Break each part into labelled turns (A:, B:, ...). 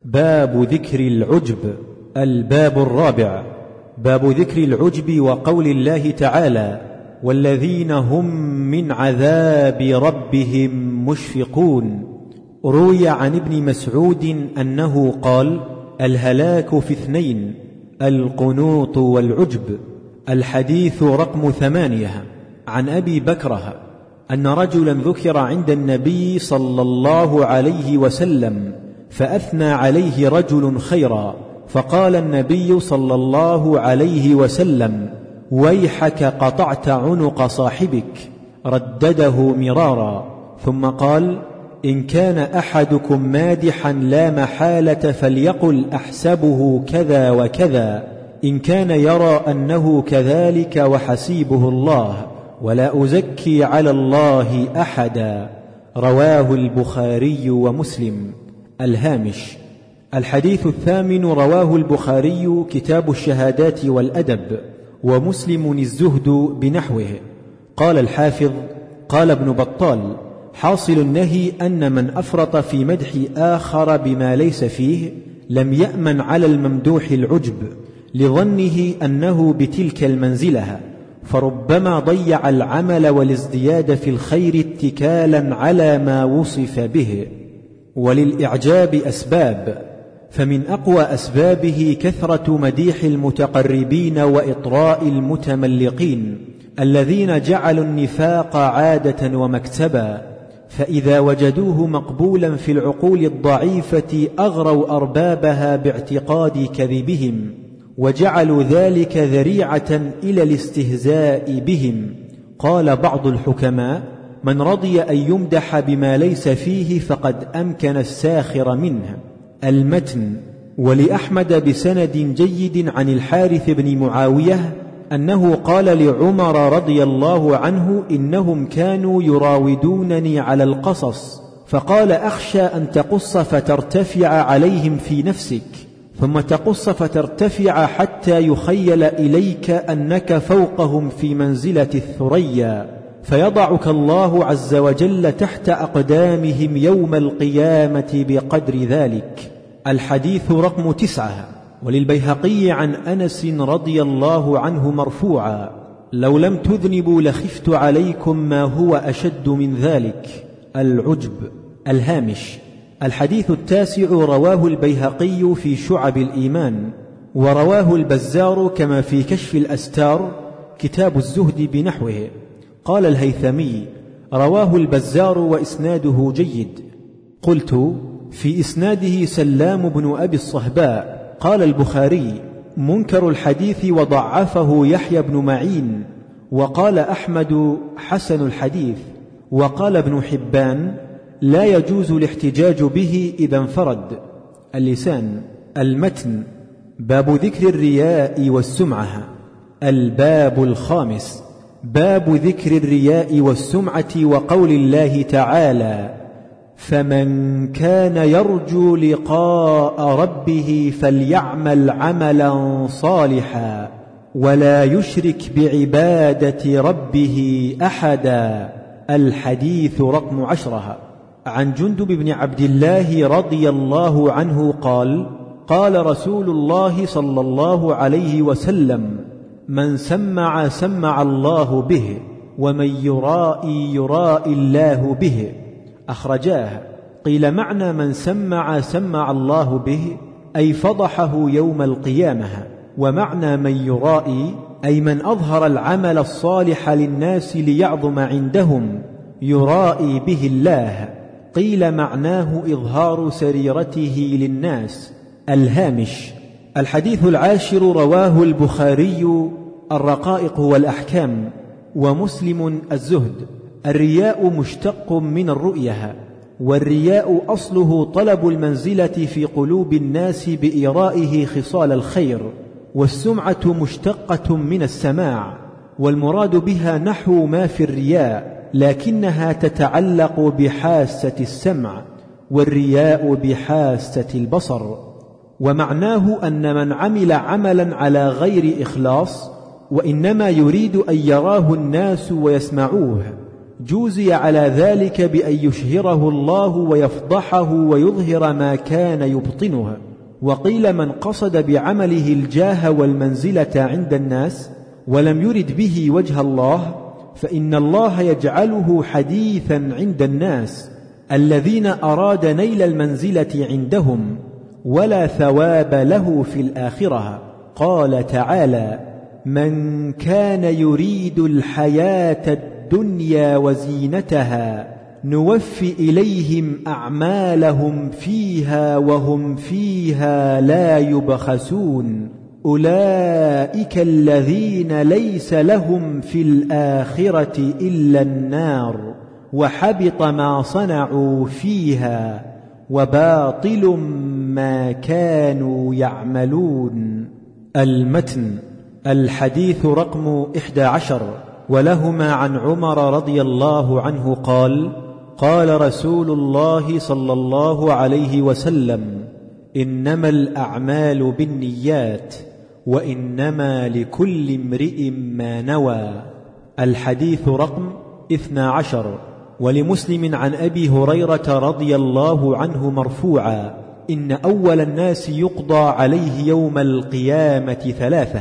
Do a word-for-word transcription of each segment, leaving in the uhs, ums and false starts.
A: باب ذكر العجب. الباب الرابع. باب ذكر العجب وقول الله تعالى: والذين هم من عذاب ربهم مشفقون. روي عن ابن مسعود أنه قال: الهلاك في اثنين، القنوط والعجب. الحديث رقم ثمانية. عن أبي بكرة أن رجلا ذكر عند النبي صلى الله عليه وسلم فأثنى عليه رجل خيرا، فقال النبي صلى الله عليه وسلم: ويحك قطعت عنق صاحبك. ردده مرارا، ثم قال: إن كان أحدكم مادحا لا محالة فليقل أحسبه كذا وكذا، إن كان يرى أنه كذلك وحسيبه الله، ولا أزكي على الله أحدا. رواه البخاري ومسلم. الهامش. الحديث الثامن رواه البخاري كتاب الشهادات والأدب، ومسلم الزهد بنحوه. قال الحافظ: قال ابن بطال: حاصل النهي أن من أفرط في مدح آخر بما ليس فيه لم يأمن على الممدوح العجب، لظنه أنه بتلك المنزلة، فربما ضيع العمل والازدياد في الخير اتكالا على ما وصف به. وللإعجاب أسباب، فمن أقوى أسبابه كثرة مديح المتقربين وإطراء المتملقين الذين جعلوا النفاق عادة ومكتبا، فإذا وجدوه مقبولا في العقول الضعيفة أغروا أربابها باعتقاد كذبهم، وجعلوا ذلك ذريعة إلى الاستهزاء بهم. قال بعض الحكماء: من رضي أن يمدح بما ليس فيه فقد أمكن الساخر منه. المتن. ولأحمد بسند جيد عن الحارث بن معاوية أنه قال لعمر رضي الله عنه: إنهم كانوا يراودونني على القصص، فقال: أخشى أن تقص فترتفع عليهم في نفسك، ثم تقص فترتفع حتى يخيل إليك أنك فوقهم في منزلة الثريا، فيضعك الله عز وجل تحت أقدامهم يوم القيامة بقدر ذلك. الحديث رقم تسعة. وللبيهقي عن أنس رضي الله عنه مرفوعا: لو لم تذنبوا لخفت عليكم ما هو أشد من ذلك. العجب. الهامش. الحديث التاسع رواه البيهقي في شعب الإيمان، ورواه البزار كما في كشف الأستار كتاب الزهد بنحوه. قال الهيثمي: رواه البزار وإسناده جيد. قلت: في إسناده سلام بن أبي الصهباء. قال البخاري: منكر الحديث وضعفه يحيى بن معين. وقال أحمد: حسن الحديث. وقال ابن حبان: لا يجوز الاحتجاج به إذا انفرد. اللسان. المتن. باب ذكر الرياء والسمعة. الباب الخامس. باب ذكر الرياء والسمعة وقول الله تعالى: فمن كان يرجو لقاء ربه فليعمل عملا صالحا ولا يشرك بعبادة ربه أحدا. الحديث رقم عشرة. عن جندب بن عبد الله رضي الله عنه قال: قال رسول الله صلى الله عليه وسلم: من سمع سمع الله به، ومن يرائي يرائي الله به. أخرجاه. قيل معنى من سمع سمع الله به أي فضحه يوم القيامة، ومعنى من يرائي أي من أظهر العمل الصالح للناس ليعظم عندهم، يرائي به الله. قيل معناه إظهار سريرته للناس. الهامش. الحديث العاشر رواه البخاري الرقائق والأحكام، ومسلم الزهد. الرياء مشتق من الرؤية، والرياء أصله طلب المنزلة في قلوب الناس بإيرائه خصال الخير، والسمعة مشتقة من السماع، والمراد بها نحو ما في الرياء، لكنها تتعلق بحاسة السمع، والرياء بحاسة البصر. ومعناه أن من عمل عملا على غير إخلاص وإنما يريد أن يراه الناس ويسمعوه، جوزي على ذلك بأن يشهره الله ويفضحه ويظهر ما كان يبطنها. وقيل من قصد بعمله الجاه والمنزلة عند الناس ولم يرد به وجه الله فإن الله يجعله حديثا عند الناس الذين أراد نيل المنزلة عندهم ولا ثواب له في الآخرة. قال تعالى: من كان يريد الحياة الدنيا وزينتها نوفي إليهم أعمالهم فيها وهم فيها لا يبخسون أولئك الذين ليس لهم في الآخرة إلا النار وحبط ما صنعوا فيها وباطل ما كانوا يعملون. المتن. الحديث رقم إحدى عشر. ولهما عن عمر رضي الله عنه قال: قال رسول الله صلى الله عليه وسلم: إنما الأعمال بالنيات وإنما لكل امرئ ما نوى. الحديث رقم اثنى عشر. ولمسلم عن أبي هريرة رضي الله عنه مرفوعا: إن أول الناس يقضى عليه يوم القيامة ثلاثة: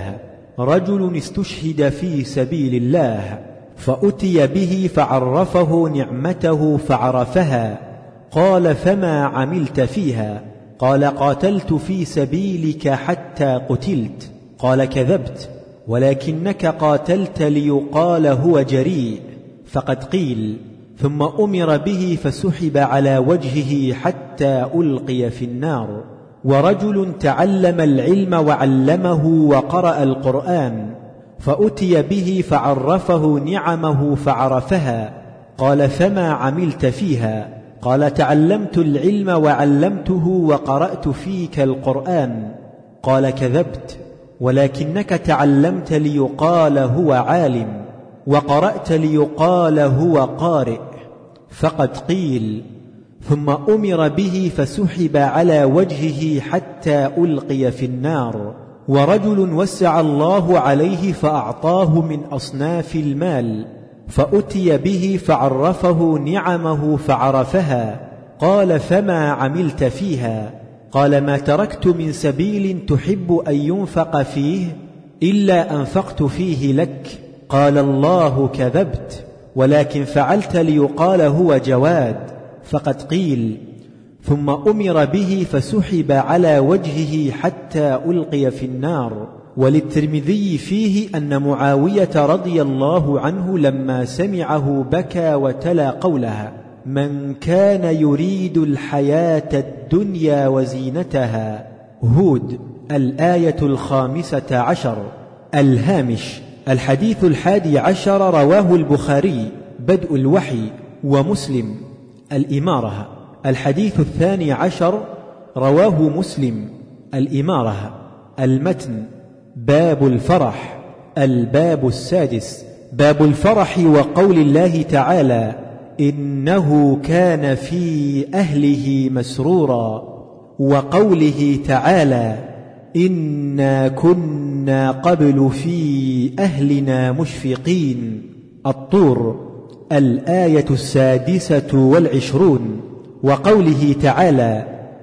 A: رجل استشهد في سبيل الله فأتي به فعرفه نعمته فعرفها، قال: فما عملت فيها؟ قال: قاتلت في سبيلك حتى قتلت. قال: كذبت، ولكنك قاتلت ليقال هو جريء. فقد قيل. ثم أمر به فسحب على وجهه حتى ألقي في النار. ورجل تعلم العلم وعلمه وقرأ القرآن فأتي به فعرفه نعمه فعرفها، قال: فما عملت فيها؟ قال: تعلمت العلم وعلمته وقرأت فيك القرآن. قال: كذبت، ولكنك تعلمت ليقال هو عالم وقرأت ليقال هو قارئ. فقد قيل. ثم أمر به فسحب على وجهه حتى ألقي في النار. ورجل وسع الله عليه فأعطاه من أصناف المال فأتي به فعرفه نعمه فعرفها، قال: فما عملت فيها؟ قال: ما تركت من سبيل تحب أن ينفق فيه إلا أنفقت فيه لك. قال: الله: كذبت، ولكن فعلت ليقال هو جواد. فقد قيل. ثم أمر به فسحب على وجهه حتى ألقي في النار. وللترمذي فيه أن معاوية رضي الله عنه لما سمعه بكى وتلا قولها: من كان يريد الحياة الدنيا وزينتها. هود. الآية الخامسة عشر. الهامش. الحديث الحادي عشر رواه البخاري بدء الوحي ومسلم الإمارة. الحديث الثاني عشر رواه مسلم الإمارة. المتن. باب الفرح. الباب السادس. باب الفرح وقول الله تعالى: إنه كان في أهله مسرورا، وقوله تعالى: إنا كنا قبل في أهلنا مشفقين. الطور. الآية السادسة والعشرون. وقوله تعالى: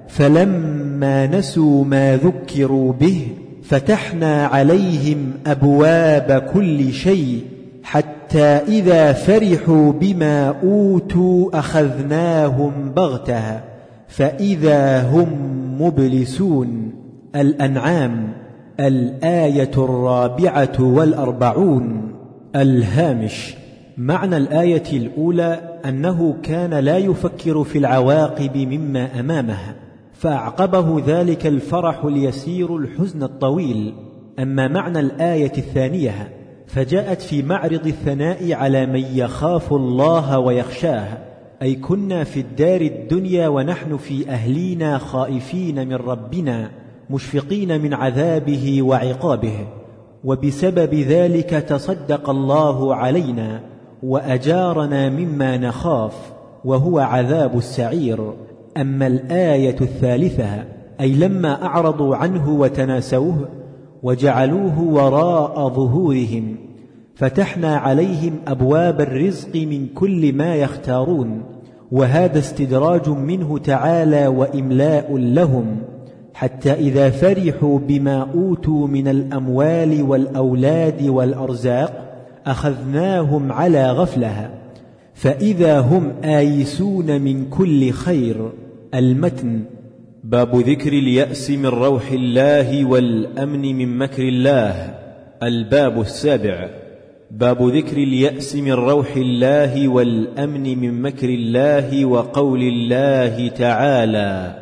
A: فلما نسوا ما ذكروا به فتحنا عليهم أبواب كل شيء حتى إذا فرحوا بما أوتوا أخذناهم بغتة فإذا هم مبلسون. الأنعام. الآية الرابعة والأربعون. الهامش. معنى الآية الأولى أنه كان لا يفكر في العواقب مما أمامه، فأعقبه ذلك الفرح اليسير الحزن الطويل. أما معنى الآية الثانية فجاءت في معرض الثناء على من يخاف الله ويخشاه، أي كنا في الدار الدنيا ونحن في أهلينا خائفين من ربنا مشفقين من عذابه وعقابه، وبسبب ذلك تصدق الله علينا وأجارنا مما نخاف وهو عذاب السعير. أما الآية الثالثة أي لما أعرضوا عنه وتناسوه وجعلوه وراء ظهورهم فتحنا عليهم أبواب الرزق من كل ما يختارون، وهذا استدراج منه تعالى وإملاء لهم، حتى إذا فرحوا بما أوتوا من الأموال والأولاد والأرزاق أخذناهم على غفلة فإذا هم آيسون من كل خير. المتن.
B: باب ذكر اليأس من روح الله والأمن من مكر الله. الباب السابع. باب ذكر اليأس من روح الله والأمن من مكر الله وقول الله تعالى: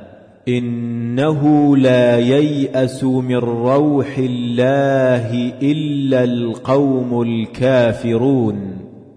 B: إنه لا ييأس من روح الله إلا القوم الكافرون،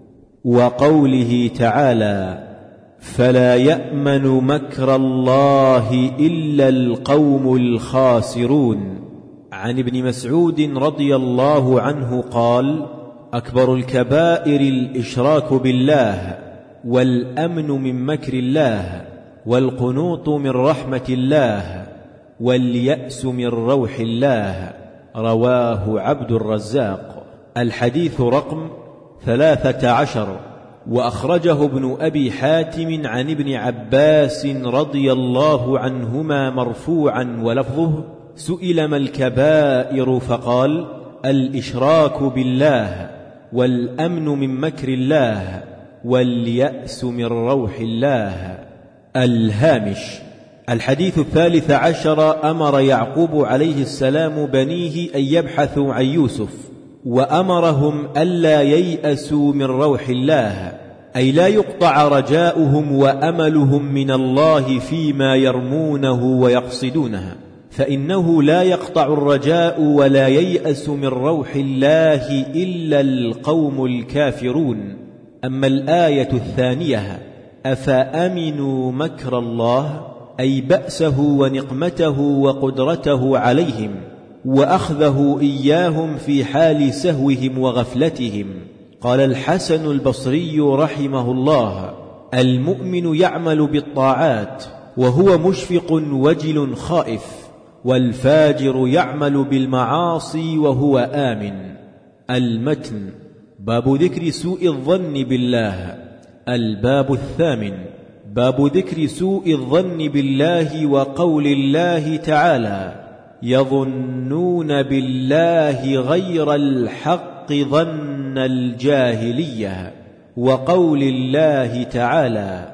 B: وقوله تعالى: فلا يأمن مكر الله إلا القوم الخاسرون. عن ابن مسعود رضي الله عنه قال: أكبر الكبائر الإشراك بالله، والأمن من مكر الله، والقنوط من رحمة الله، واليأس من روح الله. رواه عبد الرزاق. الحديث رقم ثلاثة عشر. وأخرجه ابن أبي حاتم عن ابن عباس رضي الله عنهما مرفوعا ولفظه: سئل ما الكبائر؟ فقال: الإشراك بالله، والأمن من مكر الله، واليأس من روح الله. الهامش. الحديث الثالث عشر. أمر يعقوب عليه السلام بنيه أن يبحثوا عن يوسف، وأمرهم ألا ييأسوا من روح الله، أي لا يقطع رجاؤهم وأملهم من الله فيما يرمونه ويقصدونه، فإنه لا يقطع الرجاء ولا ييأس من روح الله إلا القوم الكافرون. أما الآية الثانية: أفأمنوا مكر الله، أي بأسه ونقمته وقدرته عليهم وأخذه إياهم في حال سهوهم وغفلتهم. قال الحسن البصري رحمه الله: المؤمن يعمل بالطاعات وهو مشفق وجل خائف، والفاجر يعمل بالمعاصي وهو آمن. المتن. باب ذكر سوء الظن بالله. الباب الثامن. باب ذكر سوء الظن بالله وقول الله تعالى: يظنون بالله غير الحق ظن الجاهلية، وقول الله تعالى: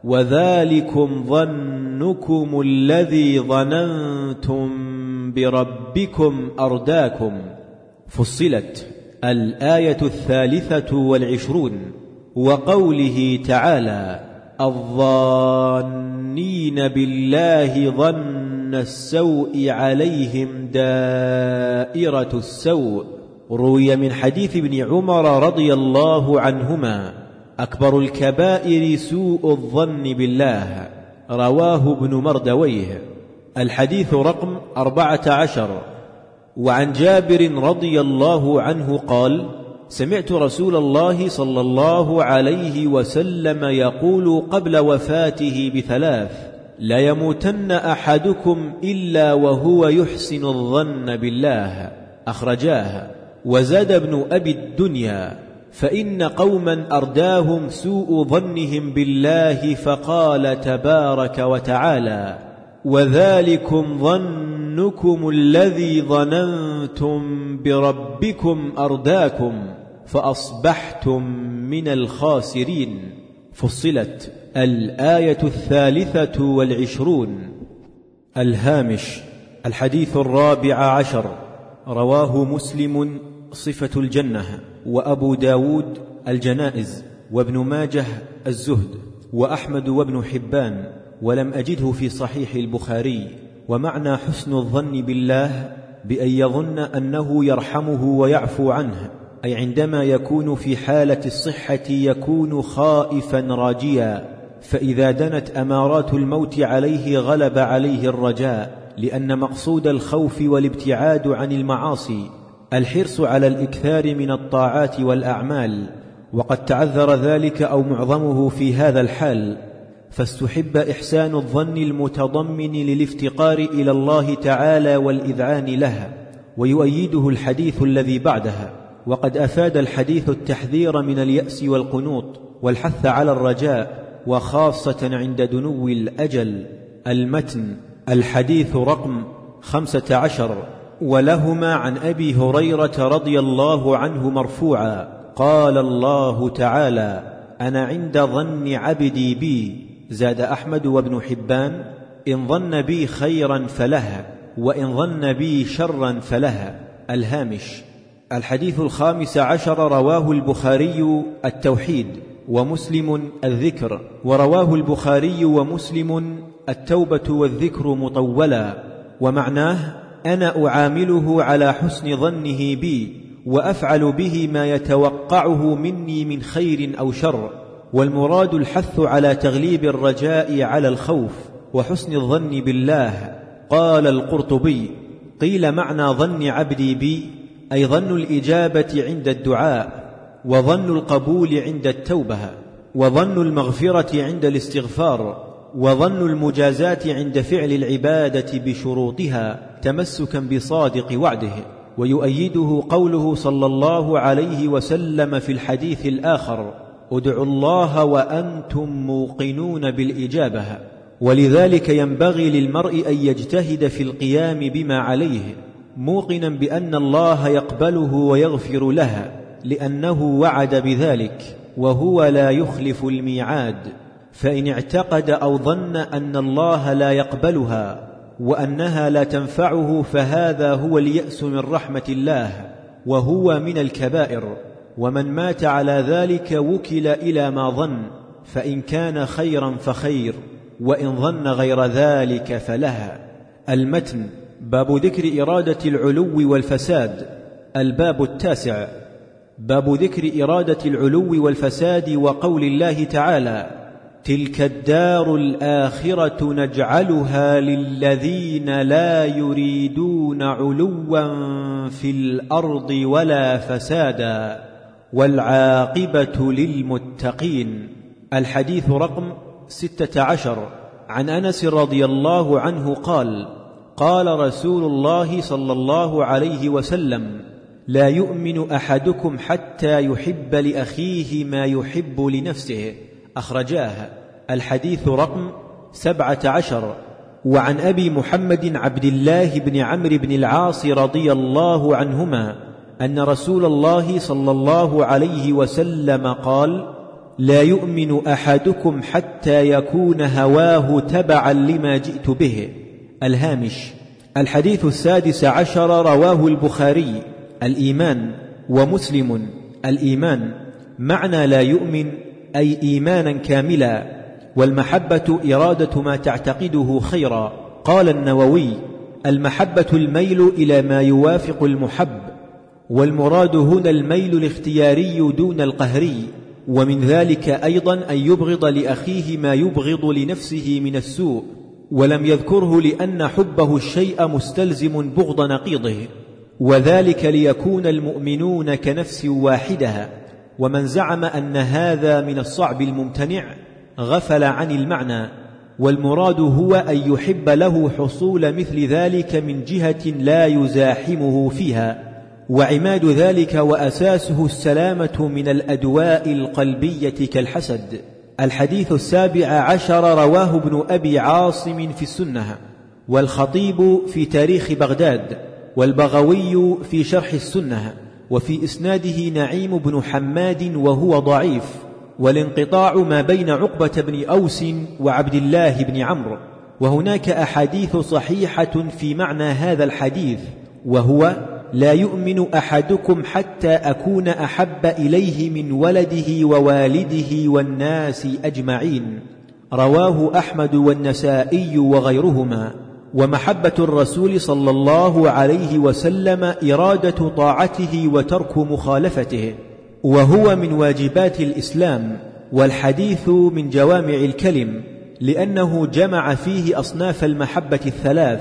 B: وذلكم ظنكم الذي ظننتم بربكم أرداكم. فصلت. الآية الثالثة والعشرون. وقوله تعالى: الظانين بالله ظن السوء عليهم دائرة السوء. روي من حديث ابن عمر رضي الله عنهما: أكبر الكبائر سوء الظن بالله. رواه ابن مردويه. الحديث رقم أربعة عشر. وعن جابر رضي الله عنه قال: سمعت رسول الله صلى الله عليه وسلم يقول قبل وفاته بثلاث: لا يموتن أحدكم إلا وهو يحسن الظن بالله. أخرجاه. وزاد ابن أبي الدنيا: فإن قوما أرداهم سوء ظنهم بالله، فقال تبارك وتعالى: وذلكم ظنكم الذي ظننتم بربكم أرداكم، فأصبحتم من الخاسرين. فصلت. الآية الثالثة والعشرون. الهامش. الحديث الرابع عشر. رواه مسلم صفة الجنة، وأبو داود الجنائز، وابن ماجه الزهد، وأحمد وابن حبان، ولم أجده في صحيح البخاري. ومعنى حسن الظن بالله بأن يظن أنه يرحمه ويعفو عنه، أي عندما يكون في حالة الصحة يكون خائفا راجيا، فإذا دنت أمارات الموت عليه غلب عليه الرجاء، لأن مقصود الخوف والابتعاد عن المعاصي الحرص على الإكثار من الطاعات والأعمال، وقد تعذر ذلك أو معظمه في هذا الحال، فاستحب إحسان الظن المتضمن للافتقار إلى الله تعالى والإذعان له. ويؤيده الحديث الذي بعدها: وقد أفاد الحديث التحذير من اليأس والقنوط والحث على الرجاء، وخاصة عند دنو الأجل. المتن. الحديث رقم خمسة عشر، ولهما عن أبي هريرة رضي الله عنه مرفوعا قال الله تعالى: أنا عند ظن عبدي بي. زاد أحمد وابن حبان: إن ظن بي خيرا فله، وإن ظن بي شرا فله. الهامش. الحديث الخامس عشر، رواه البخاري التوحيد، ومسلم الذكر، ورواه البخاري ومسلم التوبة والذكر مطولا، ومعناه: أنا أعامله على حسن ظنه بي، وأفعل به ما يتوقعه مني من خير أو شر. والمراد الحث على تغليب الرجاء على الخوف وحسن الظن بالله. قال القرطبي: قيل معنى ظن عبدي بي أي ظن الإجابة عند الدعاء، وظن القبول عند التوبة، وظن المغفرة عند الاستغفار، وظن المجازاة عند فعل العبادة بشروطها تمسكا بصادق وعده. ويؤيده قوله صلى الله عليه وسلم في الحديث الآخر: ادعوا الله وأنتم موقنون بالإجابة. ولذلك ينبغي للمرء أن يجتهد في القيام بما عليه، موقنا بأن الله يقبله ويغفر له، لأنه وعد بذلك وهو لا يخلف الميعاد. فإن اعتقد أو ظن أن الله لا يقبلها وأنها لا تنفعه فهذا هو اليأس من رحمة الله، وهو من الكبائر. ومن مات على ذلك وكل إلى ما ظن، فإن كان خيرا فخير، وإن ظن غير ذلك فلها. المتن. باب ذكر إرادة العلو والفساد. الباب التاسع. باب ذكر إرادة العلو والفساد وقول الله تعالى: تلك الدار الآخرة نجعلها للذين لا يريدون علوا في الأرض ولا فسادا والعاقبة للمتقين. الحديث رقم ستة عشر، عن أنس رضي الله عنه قال: قال رسول الله صلى الله عليه وسلم: لا يؤمن أحدكم حتى يحب لأخيه ما يحب لنفسه. أخرجاه. الحديث رقم سبعة عشر، وعن أبي محمد عبد الله بن عمرو بن العاص رضي الله عنهما أن رسول الله صلى الله عليه وسلم قال: لا يؤمن أحدكم حتى يكون هواه تبعا لما جئت به. الهامش. الحديث السادس عشر، رواه البخاري الإيمان، ومسلم الإيمان. معنى لا يؤمن أي إيمانا كاملا، والمحبة إرادة ما تعتقده خيرا. قال النووي: المحبة الميل إلى ما يوافق المحب، والمراد هنا الميل الاختياري دون القهري. ومن ذلك أيضا أن يبغض لأخيه ما يبغض لنفسه من السوء، ولم يذكره لأن حبه الشيء مستلزم بغض نقيضه، وذلك ليكون المؤمنون كنفس واحدة. ومن زعم أن هذا من الصعب الممتنع غفل عن المعنى، والمراد هو أن يحب له حصول مثل ذلك من جهة لا يزاحمه فيها، وعماد ذلك وأساسه السلامة من الأدواء القلبية كالحسد. الحديث السابع عشر، رواه ابن أبي عاصم في السنة، والخطيب في تاريخ بغداد، والبغوي في شرح السنة، وفي إسناده نعيم بن حماد وهو ضعيف، والانقطاع ما بين عقبة بن أوس وعبد الله بن عمرو. وهناك أحاديث صحيحة في معنى هذا الحديث، وهو: لا يؤمن أحدكم حتى أكون أحب إليه من ولده ووالده والناس أجمعين. رواه أحمد والنسائي وغيرهما. ومحبة الرسول صلى الله عليه وسلم إرادة طاعته وترك مخالفته، وهو من واجبات الإسلام. والحديث من جوامع الكلم، لأنه جمع فيه أصناف المحبة الثلاث: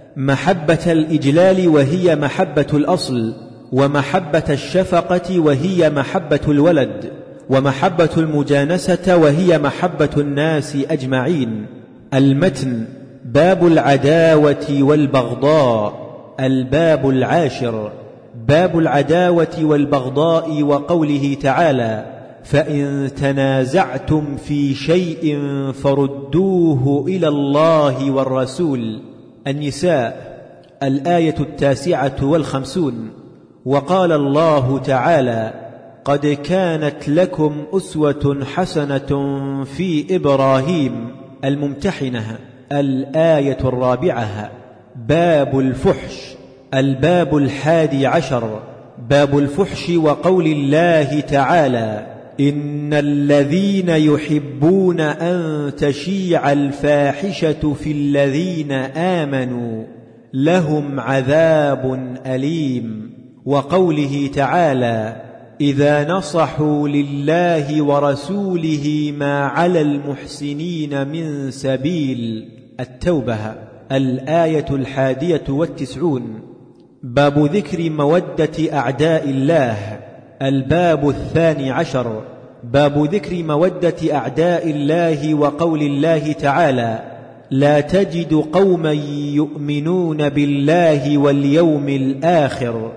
B: محبة الإجلال وهي محبة الأصل، ومحبة الشفقة وهي محبة الولد، ومحبة المجانسة وهي محبة الناس أجمعين. المتن. باب العداوة والبغضاء. الباب العاشر. باب العداوة والبغضاء وقوله تعالى: فإن تنازعتم في شيء فردوه إلى الله والرسول. النساء الآية التاسعة والخمسون. وقال الله تعالى: قد كانت لكم أسوة حسنة في إبراهيم. الممتحنة الآية الرابعة. باب الفحش. الباب الحادي عشر. باب الفحش وقول الله تعالى: إن الذين يحبون أن تشيع الفاحشة في الذين آمنوا لهم عذاب أليم. وقوله تعالى: إذا نصحوا لله ورسوله ما على المحسنين من سبيل. التوبة الآية الحادية والتسعون. باب ذكر مودة أعداء الله. الباب الثاني عشر. باب ذكر مودة أعداء الله وقول الله تعالى: لا تجد قوما يؤمنون بالله واليوم الآخر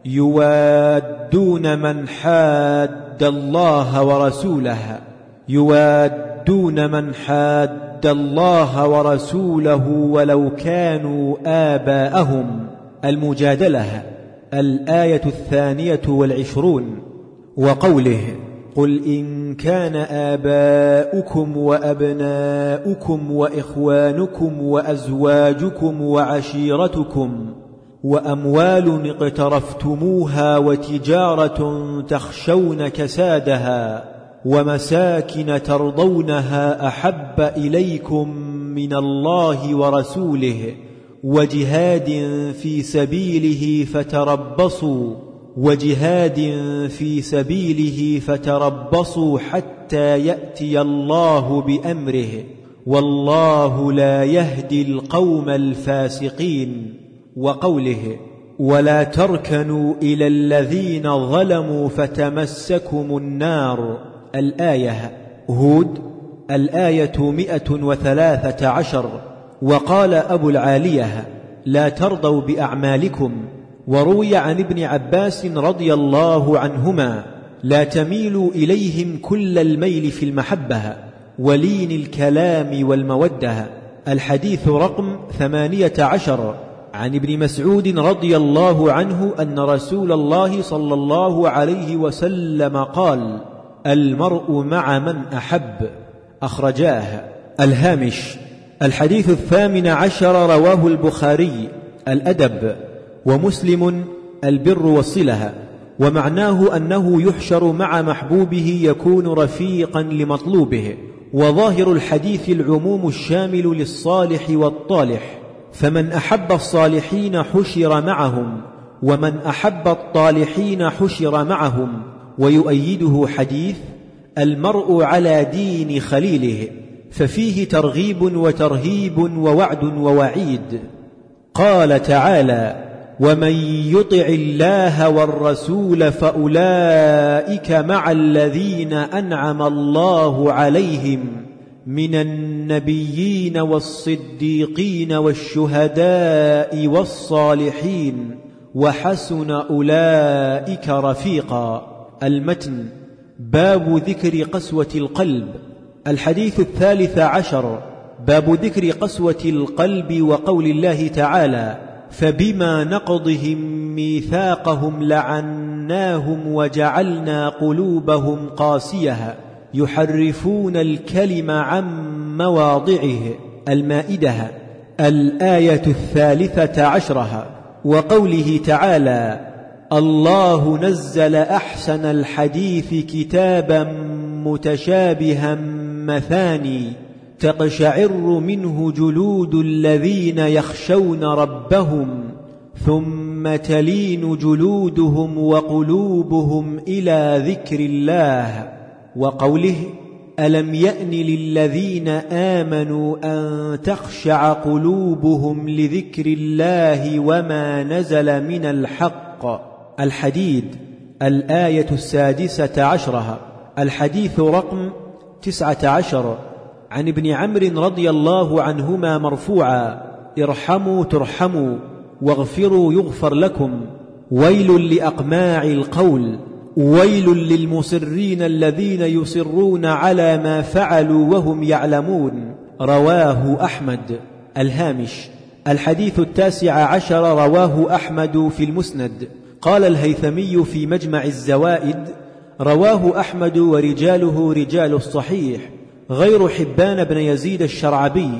B: يوادون من حاد الله ورسوله يوادون من حاد الله ورسوله ولو كانوا آباءهم. المجادلة الآية الثانية والعشرون. وقوله: قل إن كان آباؤكم وأبناؤكم وإخوانكم وأزواجكم وعشيرتكم وأموال اقترفتموها وتجارة تخشون كسادها ومساكن ترضونها أحب إليكم من الله ورسوله وجهاد في سبيله فتربصوا وجهاد في سبيله فتربصوا حتى يأتي الله بأمره والله لا يهدي القوم الفاسقين. وقوله: ولا تركنوا إلى الذين ظلموا فتمسكم النار. الآية. هود الآية مئة وثلاثة عشر. وقال أبو العالية: لا ترضوا بأعمالكم. وروي عن ابن عباس رضي الله عنهما: لا تميلوا إليهم كل الميل في المحبة ولين الكلام والمودة. الحديث رقم ثمانية عشر. عن ابن مسعود رضي الله عنه أن رسول الله صلى الله عليه وسلم قال: المرء مع من أحب. أخرجاه. الهامش. الحديث الثامن عشر رواه البخاري الأدب ومسلم البر والصلة. ومعناه أنه يحشر مع محبوبه يكون رفيقا لمطلوبه. وظاهر الحديث العموم الشامل للصالح والطالح، فمن أحب الصالحين حشر معهم ومن أحب الطالحين حشر معهم. ويؤيده حديث: المرء على دين خليله، ففيه ترغيب وترهيب ووعد ووعيد. قال تعالى: ومن يطع الله والرسول فأولئك مع الذين أنعم الله عليهم من النبيين والصديقين والشهداء والصالحين وحسن أولئك رفيقا. المتن. باب ذكر قسوة القلب. الحديث الثالث عشر. باب ذكر قسوة القلب وقول الله تعالى: فبما نقضهم ميثاقهم لعناهم وجعلنا قلوبهم قاسية يحرفون الكلم عن مواضعه. المائدة الآية الثالثة عشرة. وقوله تعالى: الله نزل أحسن الحديث كتابا متشابها مثاني تقشعر منه جلود الذين يخشون ربهم ثم تلين جلودهم وقلوبهم إلى ذكر الله. وقوله: ألم يأن للذين آمنوا أن تخشع قلوبهم لذكر الله وما نزل من الحق. الحديد الآية السادسة عشرة. الحديث رقم تسعة عشر. عن ابن عمرو رضي الله عنهما مرفوعا: ارحموا ترحموا واغفروا يغفر لكم.
A: ويل لأقماع القول، ويل للمصرين الذين يصرون على ما فعلوا وهم يعلمون. رواه أحمد. الهامش: الحديث التاسع عشر رواه أحمد في المسند. قال الهيثمي في مجمع الزوائد: رواه أحمد ورجاله رجال الصحيح غير حبان بن يزيد الشرعبي،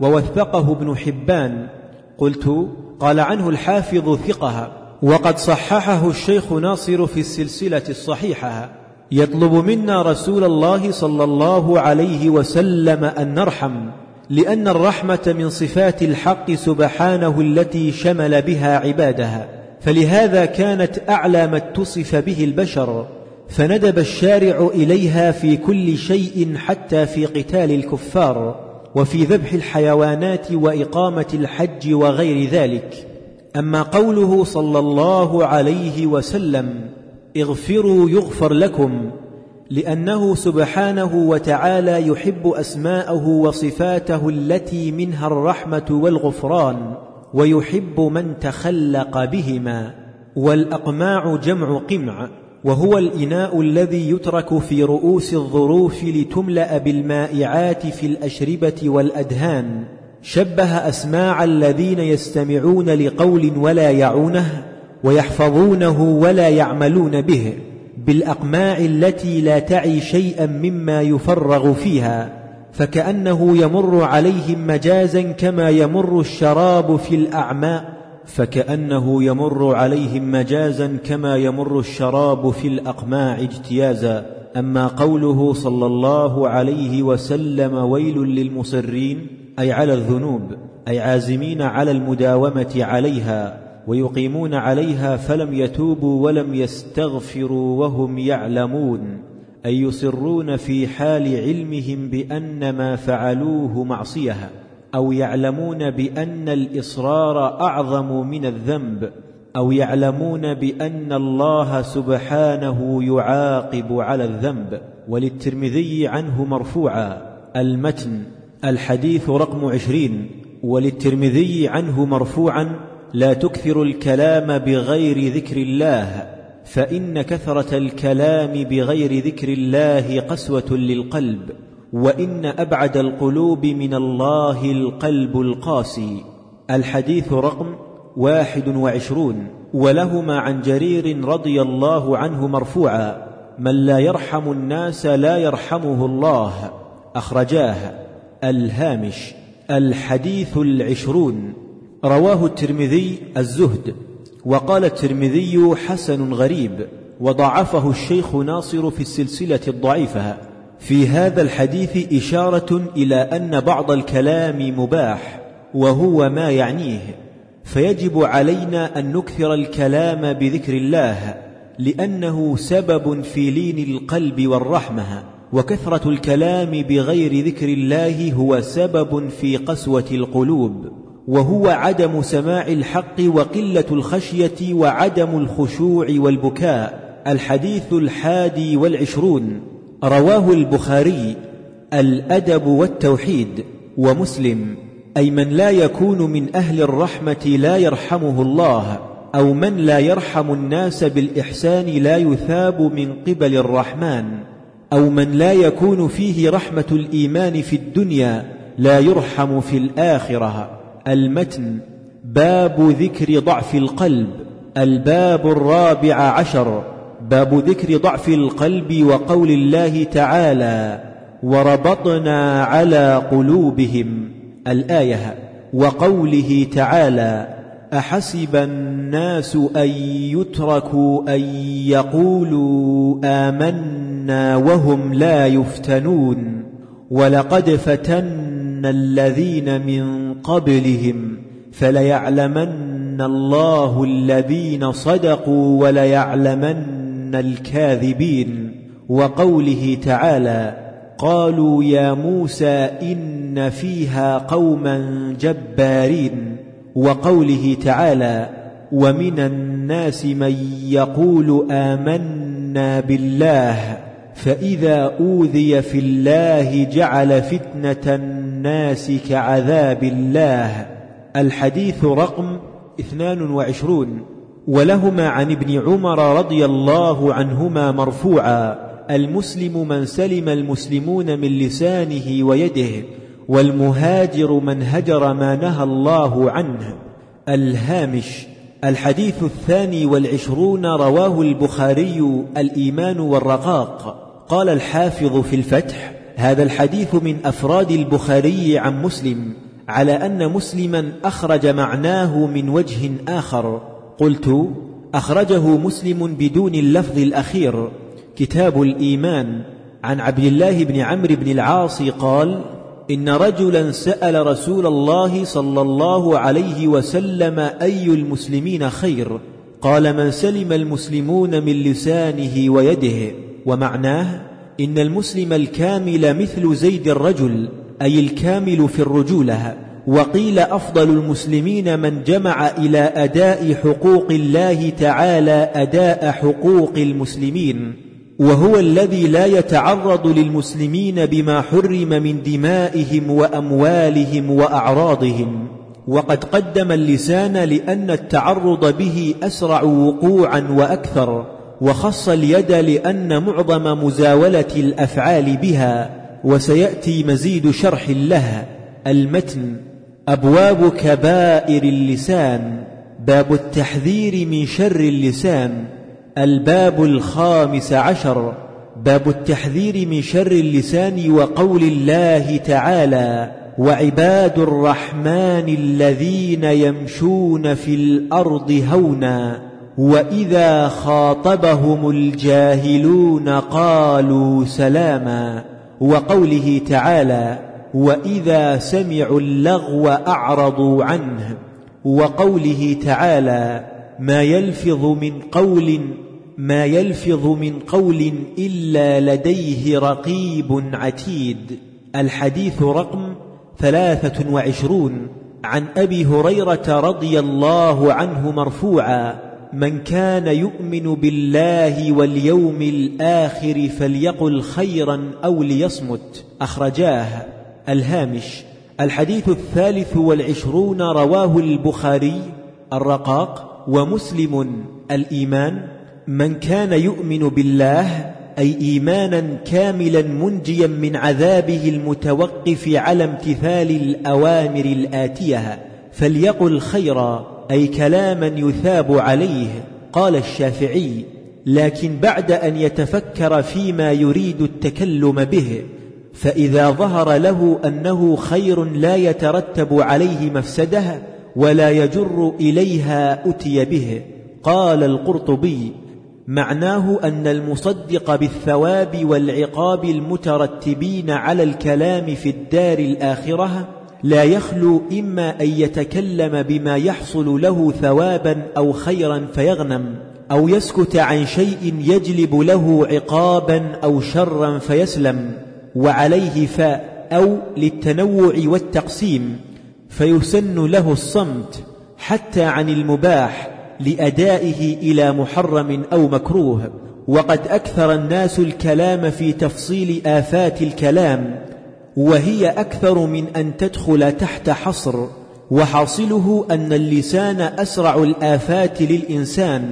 A: ووثقه ابن حبان. قلت: قال عنه الحافظ ثقة، وقد صححه الشيخ ناصر في السلسلة الصحيحة. يطلب منا رسول الله صلى الله عليه وسلم أن نرحم، لأن الرحمة من صفات الحق سبحانه التي شمل بها عبادها، فلهذا كانت أعلى ما اتصف به البشر، فندب الشارع إليها في كل شيء حتى في قتال الكفار، وفي ذبح الحيوانات وإقامة الحج وغير ذلك. أما قوله صلى الله عليه وسلم: اغفروا يغفر لكم، لأنه سبحانه وتعالى يحب أسماءه وصفاته التي منها الرحمة والغفران، ويحب من تخلق بهما. والأقماع جمع قمع، وهو الإناء الذي يترك في رؤوس الظروف لتملأ بالمائعات في الأشربة والأدهان. شبه أسماع الذين يستمعون لقول ولا يعونه ويحفظونه ولا يعملون به بالأقماع التي لا تعي شيئا مما يفرغ فيها، فكأنه يمر عليهم مجازا كما يمر الشراب في الأعماء فكأنه يمر عليهم مجازا كما يمر الشراب في الأقماع اجتيازا. أما قوله صلى الله عليه وسلم: ويل للمصرين، أي على الذنوب، أي عازمين على المداومة عليها ويقيمون عليها فلم يتوبوا ولم يستغفروا وهم يعلمون، أي يصرون في حال علمهم بأن ما فعلوه معصية، أو يعلمون بأن الإصرار أعظم من الذنب، أو يعلمون بأن الله سبحانه يعاقب على الذنب. وللترمذي عنه مرفوعا. المتن: الحديث رقم عشرين. وللترمذي عنه مرفوعا: لا تكثر الكلام بغير ذكر الله، فإن كثرة الكلام بغير ذكر الله قسوة للقلب، وإن أبعد القلوب من الله القلب القاسي. الحديث رقم واحد وعشرون. ولهما عن جرير رضي الله عنه مرفوعا: من لا يرحم الناس لا يرحمه الله. أخرجاه. الهامش: الحديث العشرون. رواه الترمذي الزهد. وقال الترمذي: حسن غريب، وضعفه الشيخ ناصر في السلسلة الضعيفة. في هذا الحديث إشارة إلى أن بعض الكلام مباح، وهو ما يعنيه، فيجب علينا أن نكثر الكلام بذكر الله، لأنه سبب في لين القلب والرحمة، وكثرة الكلام بغير ذكر الله هو سبب في قسوة القلوب، وهو عدم سماع الحق وقلة الخشية وعدم الخشوع والبكاء. الحديث الحادي والعشرون. رواه البخاري: الأدب والتوحيد، ومسلم: أي من لا يكون من أهل الرحمة لا يرحمه الله، أو من لا يرحم الناس بالإحسان لا يثاب من قبل الرحمن، أو من لا يكون فيه رحمة الإيمان في الدنيا لا يرحم في الآخرة. المتن: باب ذكر ضعف القلب. الباب الرابع عشر. باب ذكر ضعف القلب وقول الله تعالى: وربطنا على قلوبهم. الآية. وقوله تعالى: أحسب الناس أن يتركوا أن يقولوا آمنا وهم لا يفتنون، ولقد فتنا الذين من قبلهم فليعلمن الله الذين صدقوا وليعلمن الكاذبين. وقوله تعالى: قالوا يا موسى إن فيها قوما جبارين. وقوله تعالى: ومن الناس من يقول آمنا بالله فإذا أوذي في الله جعل فتنة الناس كعذاب الله. الحديث رقم اثنان وعشرون. ولهما عن ابن عمر رضي الله عنهما مرفوعا: المسلم من سلم المسلمون من لسانه ويده، والمهاجر من هجر ما نهى الله عنه. الهامش: الحديث الثاني والعشرون، رواه البخاري: الإيمان والرقاق. قال الحافظ في الفتح: هذا الحديث من أفراد البخاري عن مسلم، على أن مسلما أخرج معناه من وجه آخر. قلت: أخرجه مسلم بدون اللفظ الأخير. كتاب الإيمان. عن عبد الله بن عمرو بن العاص قال: إن رجلا سأل رسول الله صلى الله عليه وسلم: أي المسلمين خير؟ قال: من سلم المسلمون من لسانه ويده. ومعناه إن المسلم الكامل مثل زيد الرجل، أي الكامل في الرجولة. وقيل: أفضل المسلمين من جمع إلى أداء حقوق الله تعالى أداء حقوق المسلمين، وهو الذي لا يتعرض للمسلمين بما حرم من دمائهم وأموالهم وأعراضهم. وقد قدم اللسان لأن التعرض به أسرع وقوعا وأكثر، وخص اليد لأن معظم مزاولة الأفعال بها، وسيأتي مزيد شرح لها. المتن. أبواب كبائر اللسان. باب التحذير من شر اللسان. الباب الخامس عشر، باب التحذير من شر اللسان، وقول الله تعالى: وعباد الرحمن الذين يمشون في الأرض هونا وإذا خاطبهم الجاهلون قالوا سلاما. وقوله تعالى: وإذا سمعوا اللغو أعرضوا عنه. وقوله تعالى: ما يلفظ من قول ما يلفظ من قول إلا لديه رقيب عتيد. الحديث رقم ثلاثة وعشرون. عن أبي هريرة رضي الله عنه مرفوعا: من كان يؤمن بالله واليوم الآخر فليقل خيرا أو ليصمت. أخرجاه. الهامش: الحديث الثالث والعشرون، رواه البخاري: الرقاق. ومسلم: الإيمان. من كان يؤمن بالله، أي إيمانا كاملا منجيا من عذابه المتوقف على امتثال الأوامر الآتية، فليقل خيرا، أي كلاما يثاب عليه. قال الشافعي: لكن بعد أن يتفكر فيما يريد التكلم به، فإذا ظهر له أنه خير لا يترتب عليه مفسده ولا يجر إليها أتي به. قال القرطبي: معناه أن المصدق بالثواب والعقاب المترتبين على الكلام في الدار الآخرة لا يخلو إما أن يتكلم بما يحصل له ثوابا أو خيرا فيغنم، أو يسكت عن شيء يجلب له عقابا أو شرا فيسلم، وعليه فاء أو للتنوع والتقسيم، فيسن له الصمت حتى عن المباح لأدائه إلى محرم أو مكروه. وقد أكثر الناس الكلام في تفصيل آفات الكلام، وهي أكثر من أن تدخل تحت حصر، وحاصله أن اللسان أسرع الآفات للإنسان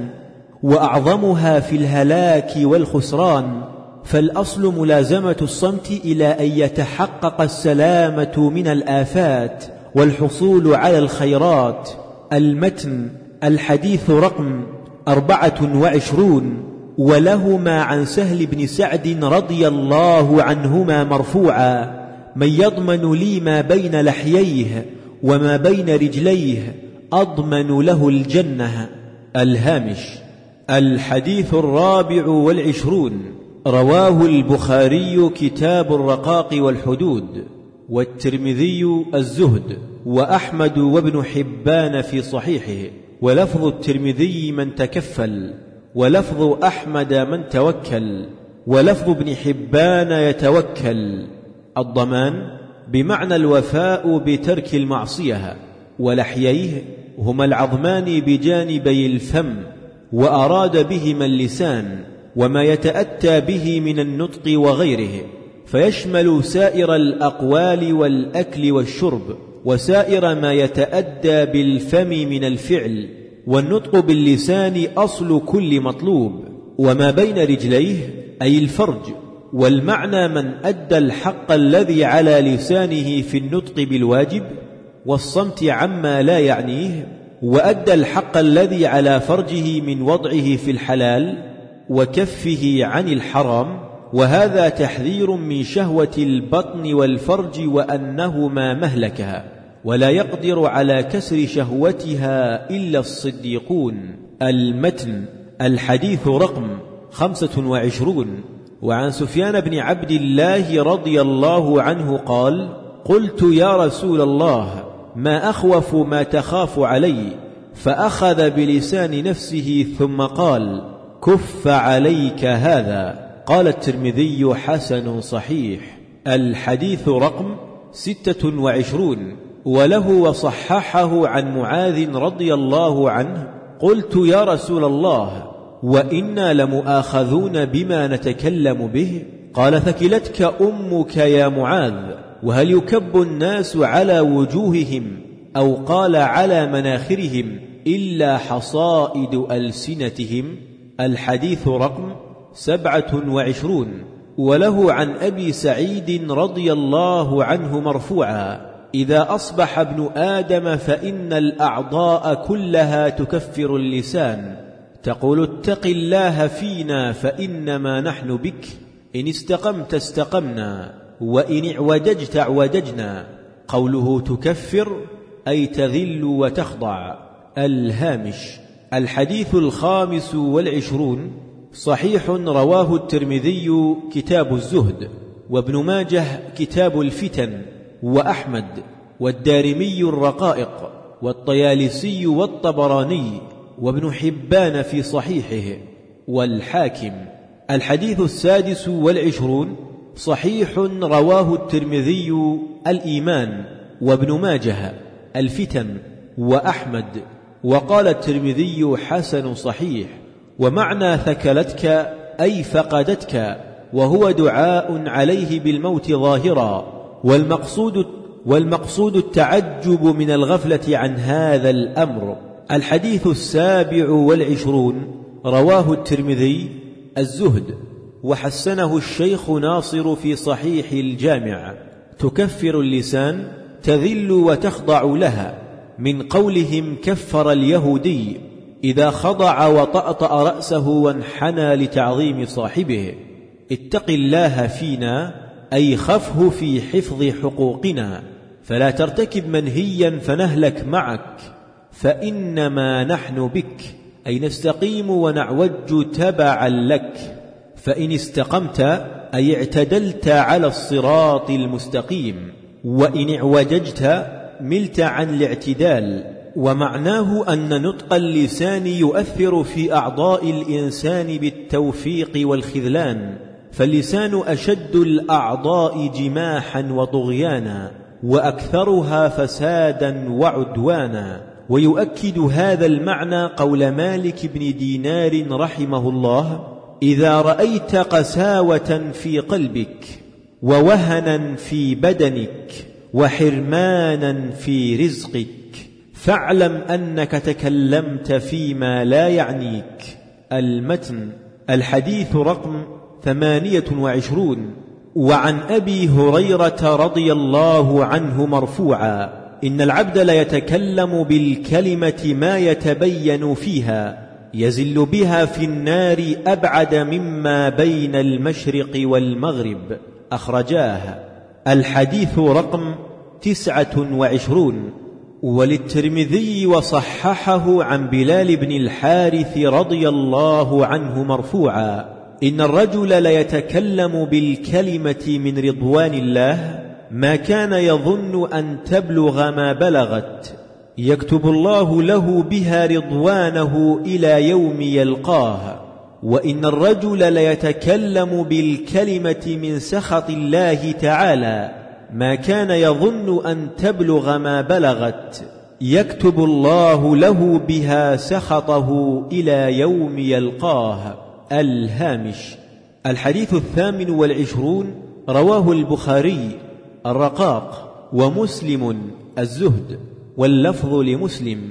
A: وأعظمها في الهلاك والخسران، فالأصل ملازمة الصمت إلى أن يتحقق السلامة من الآفات والحصول على الخيرات. المتن. الحديث رقم أربعة وعشرون. ولهما عن سهل بن سعد رضي الله عنهما مرفوعا: من يضمن لي ما بين لحييه وما بين رجليه أضمن له الجنة. الهامش: الحديث الرابع والعشرون، رواه البخاري: كتاب الرقاق والحدود، والترمذي: الزهد، وأحمد وابن حبان في صحيحه. ولفظ الترمذي: من تكفل، ولفظ أحمد: من توكل، ولفظ ابن حبان: يتوكل. الضمان بمعنى الوفاء بترك المعصية. ولحييه هما العظمان بجانبي الفم، وأراد بهما اللسان وما يتأتى به من النطق وغيره، فيشمل سائر الأقوال والأكل والشرب، وسائر ما يتأدى بالفم من الفعل، والنطق باللسان أصل كل مطلوب، وما بين رجليه أي الفرج، والمعنى من أدى الحق الذي على لسانه في النطق بالواجب والصمت عما لا يعنيه، وأدى الحق الذي على فرجه من وضعه في الحلال وكفه عن الحرام، وهذا تحذير من شهوة البطن والفرج وأنهما مهلكها، ولا يقدر على كسر شهوتها إلا الصديقون. المتن. الحديث رقم خمسة وعشرون. وعن سفيان بن عبد الله رضي الله عنه قال: قلت يا رسول الله ما أخوف ما تخاف علي؟ فأخذ بلسان نفسه ثم قال: كف عليك هذا. قال الترمذي: حسن صحيح. الحديث رقم ستة وعشرون. وله وصححه عن معاذ رضي الله عنه: قلت يا رسول الله وإنا لمؤاخذون بما نتكلم به؟ قال: ثكلتك أمك يا معاذ، وهل يكب الناس على وجوههم أو قال على مناخرهم إلا حصائد ألسنتهم؟ الحديث رقم سبعة وعشرون. وله عن أبي سعيد رضي الله عنه مرفوعا: إذا أصبح ابن آدم فإن الأعضاء كلها تكفر اللسان، تقول اتق الله فينا فإنما نحن بك، إن استقمت استقمنا، وإن اعوججت اعوججنا. قوله تكفر أي تذل وتخضع. الهامش. الحديث الخامس والعشرون. صحيح رواه الترمذي كتاب الزهد، وابن ماجه كتاب الفتن، وأحمد، والدارمي الرقائق، والطيالسي والطبراني، وابن حبان في صحيحه، والحاكم. الحديث السادس والعشرون. صحيح رواه الترمذي الإيمان، وابن ماجه الفتن، وأحمد، وقال الترمذي حسن صحيح. ومعنى ثكلتك أي فقدتك، وهو دعاء عليه بالموت ظاهرا، والمقصود, والمقصود التعجب من الغفلة عن هذا الأمر. الحديث السابع والعشرون. رواه الترمذي الزهد، وحسنه الشيخ ناصر في صحيح الجامع. تكفر اللسان تذل وتخضع لها، من قولهم كفر اليهودي إذا خضع وطأطأ رأسه وانحنى لتعظيم صاحبه. اتق الله فينا أي خفه في حفظ حقوقنا، فلا ترتكب منهيا فنهلك معك، فإنما نحن بك أي نستقيم ونعوج تبعا لك، فإن استقمت أي اعتدلت على الصراط المستقيم، وإن اعوججت ملت عن الاعتدال. ومعناه أن نطق اللسان يؤثر في أعضاء الإنسان بالتوفيق والخذلان، فاللسان أشد الأعضاء جماحا وطغيانا، وأكثرها فسادا وعدوانا. ويؤكد هذا المعنى قول مالك بن دينار رحمه الله: إذا رأيت قساوة في قلبك ووهنا في بدنك وحرمانا في رزقك فاعلم أنك تكلمت فيما لا يعنيك. المتن. الحديث رقم ثمانية وعشرون. وعن أبي هريرة رضي الله عنه مرفوعا: إن العبد ليتكلم بالكلمة ما يتبين فيها، يزل بها في النار أبعد مما بين المشرق والمغرب. أخرجاه. الحديث رقم تسعة وعشرون. وللترمذي وصححه عن بلال بن الحارث رضي الله عنه مرفوعا: إن الرجل ليتكلم بالكلمة من رضوان الله ما كان يظن أن تبلغ ما بلغت، يكتب الله له بها رضوانه إلى يوم يلقاه. وإن الرجل ليتكلم بالكلمة من سخط الله تعالى ما كان يظن أن تبلغ ما بلغت، يكتب الله له بها سخطه إلى يوم يلقاه. الهامش. الحديث الثامن والعشرون. رواه البخاري الرقاق، ومسلم الزهد، واللفظ لمسلم.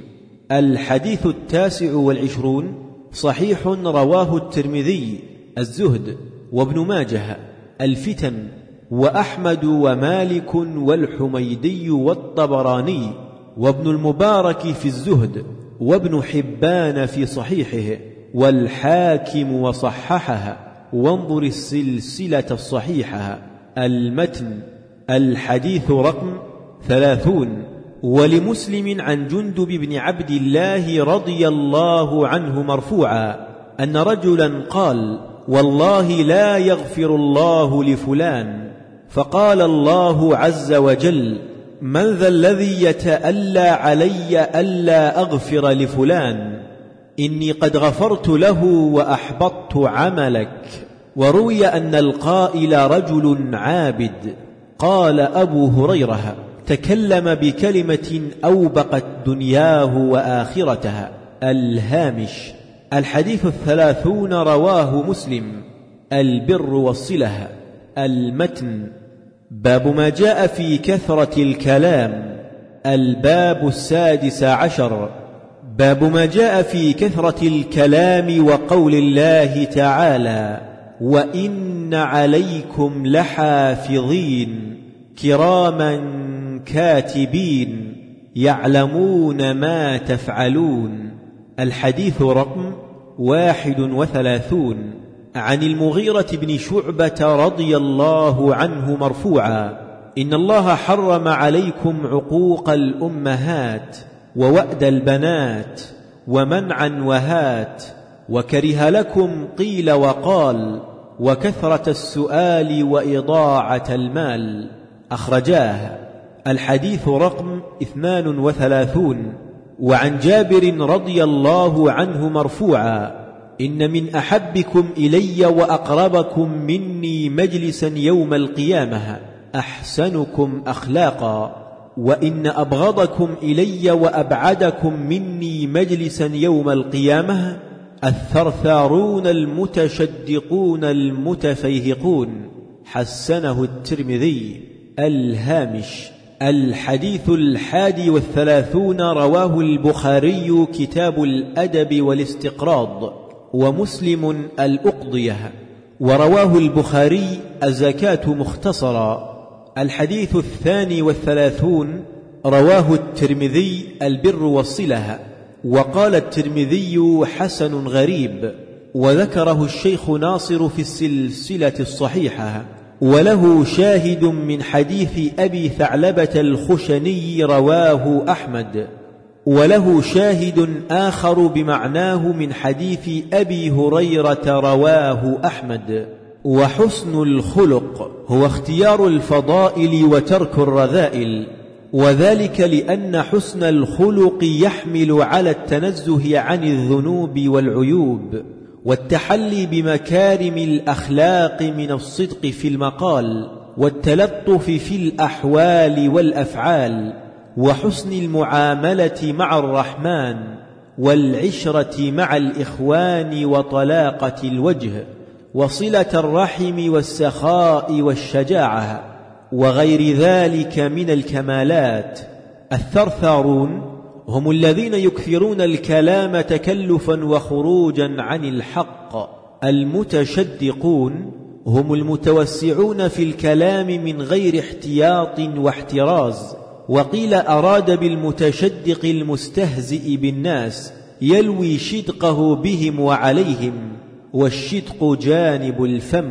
A: الحديث التاسع والعشرون صحيح رواه الترمذي الزهد وابن ماجه الفتن وأحمد ومالك والحميدي والطبراني وابن المبارك في الزهد وابن حبان في صحيحه والحاكم وصححها وانظر السلسلة الصحيحة. المتن الحديث رقم ثلاثون. ولمسلم عن جندب بن عبد الله رضي الله عنه مرفوعا أن رجلا قال: والله لا يغفر الله لفلان. فقال الله عز وجل: من ذا الذي يتألى علي ألا أغفر لفلان؟ إني قد غفرت له وأحبطت عملك. وروي أن القائل رجل عابد. قال أبو هريرة: تكلم بكلمة أوبقت دنياه وآخرتها. الهامش الحديث الثلاثون رواه مسلم. البر والصلة. المتن باب ما جاء في كثرة الكلام. الباب السادس عشر باب ما جاء في كثرة الكلام وقول الله تعالى: وإن عليكم لحافظين كراما كاتبين يعلمون ما تفعلون. الحديث رقم واحد وثلاثون. عن المغيرة بن شعبة رضي الله عنه مرفوعا: إن الله حرم عليكم عقوق الأمهات ووأد البنات ومنعا وهات، وكره لكم قيل وقال، وكثرة السؤال وإضاعة المال. أخرجاه. الحديث رقم اثنان وثلاثون. وعن جابر رضي الله عنه مرفوعا: إن من أحبكم إلي وأقربكم مني مجلسا يوم القيامة أحسنكم أخلاقا، وإن أبغضكم إلي وأبعدكم مني مجلسا يوم القيامة الثرثارون المتشدقون المتفيهقون. حسنه الترمذي. الهامش الحديث الحادي والثلاثون رواه البخاري كتاب الأدب والاستقراض، ومسلم الأقضية. ورواه البخاري الزكاة مختصرا. الحديث الثاني والثلاثون رواه الترمذي البر والصلة، وقال الترمذي حسن غريب، وذكره الشيخ ناصر في السلسلة الصحيحة. وله شاهد من حديث أبي ثعلبة الخشني رواه أحمد، وله شاهد آخر بمعناه من حديث أبي هريرة رواه أحمد. وحسن الخلق هو اختيار الفضائل وترك الرذائل، وذلك لأن حسن الخلق يحمل على التنزه عن الذنوب والعيوب، والتحلي بمكارم الأخلاق من الصدق في المقال والتلطف في الأحوال والأفعال، وحسن المعاملة مع الرحمن، والعشرة مع الإخوان، وطلاقة الوجه، وصلة الرحم، والسخاء والشجاعة، وغير ذلك من الكمالات. الثرثارون هم الذين يكثرون الكلام تكلفا وخروجا عن الحق. المتشدقون هم المتوسعون في الكلام من غير احتياط واحتراز. وقيل أراد بالمتشدق المستهزئ بالناس يلوي شدقه بهم وعليهم، والشدق جانب الفم.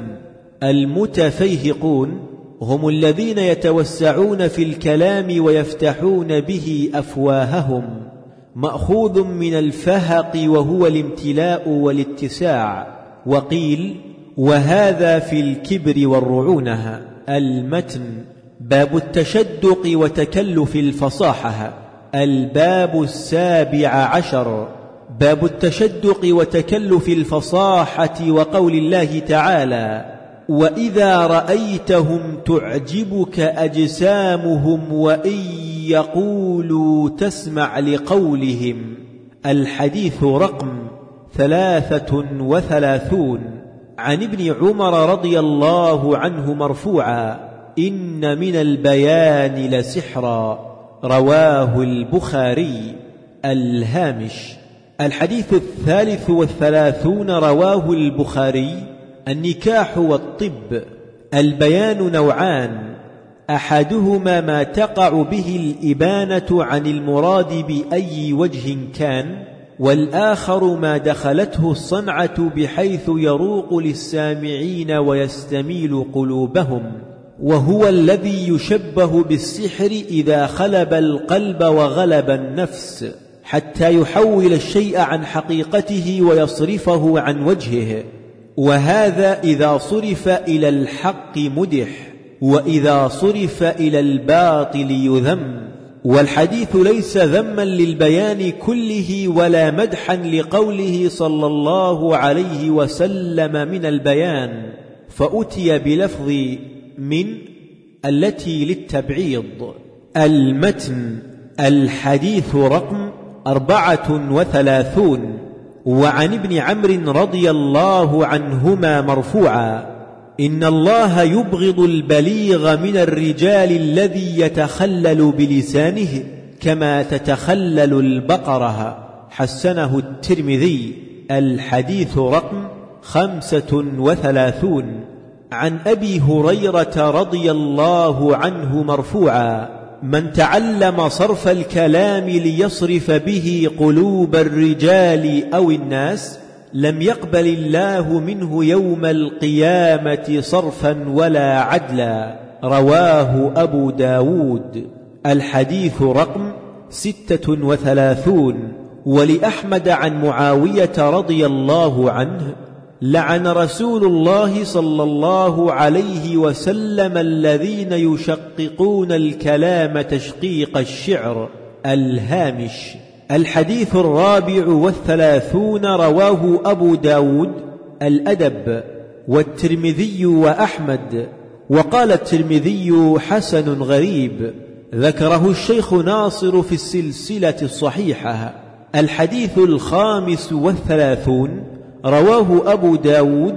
A: المتفيهقون هم الذين يتوسعون في الكلام ويفتحون به أفواههم، مأخوذ من الفهق وهو الامتلاء والاتساع. وقيل وهذا في الكبر والرعونة. المتن باب التشدق وتكلف الفصاحة. الباب السابع عشر باب التشدق وتكلف الفصاحة وقول الله تعالى: وإذا رأيتهم تعجبك أجسامهم وإن يقولوا تسمع لقولهم. الحديث رقم ثلاثة وثلاثون. عن ابن عمر رضي الله عنه مرفوعا: إن من البيان لسحرا. رواه البخاري. الهامش. الحديث الثالث والثلاثون رواه البخاري: النكاح والطب. البيان نوعان: أحدهما ما تقع به الإبانة عن المراد بأي وجه كان، والآخر ما دخلته الصنعة بحيث يروق للسامعين ويستميل قلوبهم، وهو الذي يشبه بالسحر إذا خلب القلب وغلب النفس حتى يحول الشيء عن حقيقته ويصرفه عن وجهه، وهذا إذا صرف إلى الحق مدح، وإذا صرف إلى الباطل يذم. والحديث ليس ذما للبيان كله ولا مدحا لقوله صلى الله عليه وسلم من البيان، فأتي بلفظ من التي للتبعيض. المتن. الحديث رقم أربعة وثلاثون. وعن ابن عمرو رضي الله عنهما مرفوعا: إن الله يبغض البليغ من الرجال الذي يتخلل بلسانه كما تتخلل البقرة. حسنه الترمذي. الحديث رقم خمسة وثلاثون. عن أبي هريرة رضي الله عنه مرفوعا: من تعلم صرف الكلام ليصرف به قلوب الرجال أو الناس لم يقبل الله منه يوم القيامة صرفا ولا عدلا. رواه أبو داود. الحديث رقم ستة وثلاثون. ولأحمد عن معاوية رضي الله عنه: لعن رسول الله صلى الله عليه وسلم الذين يشققون الكلام تشقيق الشعر. الهامش. الحديث الرابع والثلاثون رواه أبو داود الأدب والترمذي وأحمد، وقال الترمذي حسن غريب، ذكره الشيخ ناصر في السلسلة الصحيحة. الحديث الخامس والثلاثون رواه أبو داود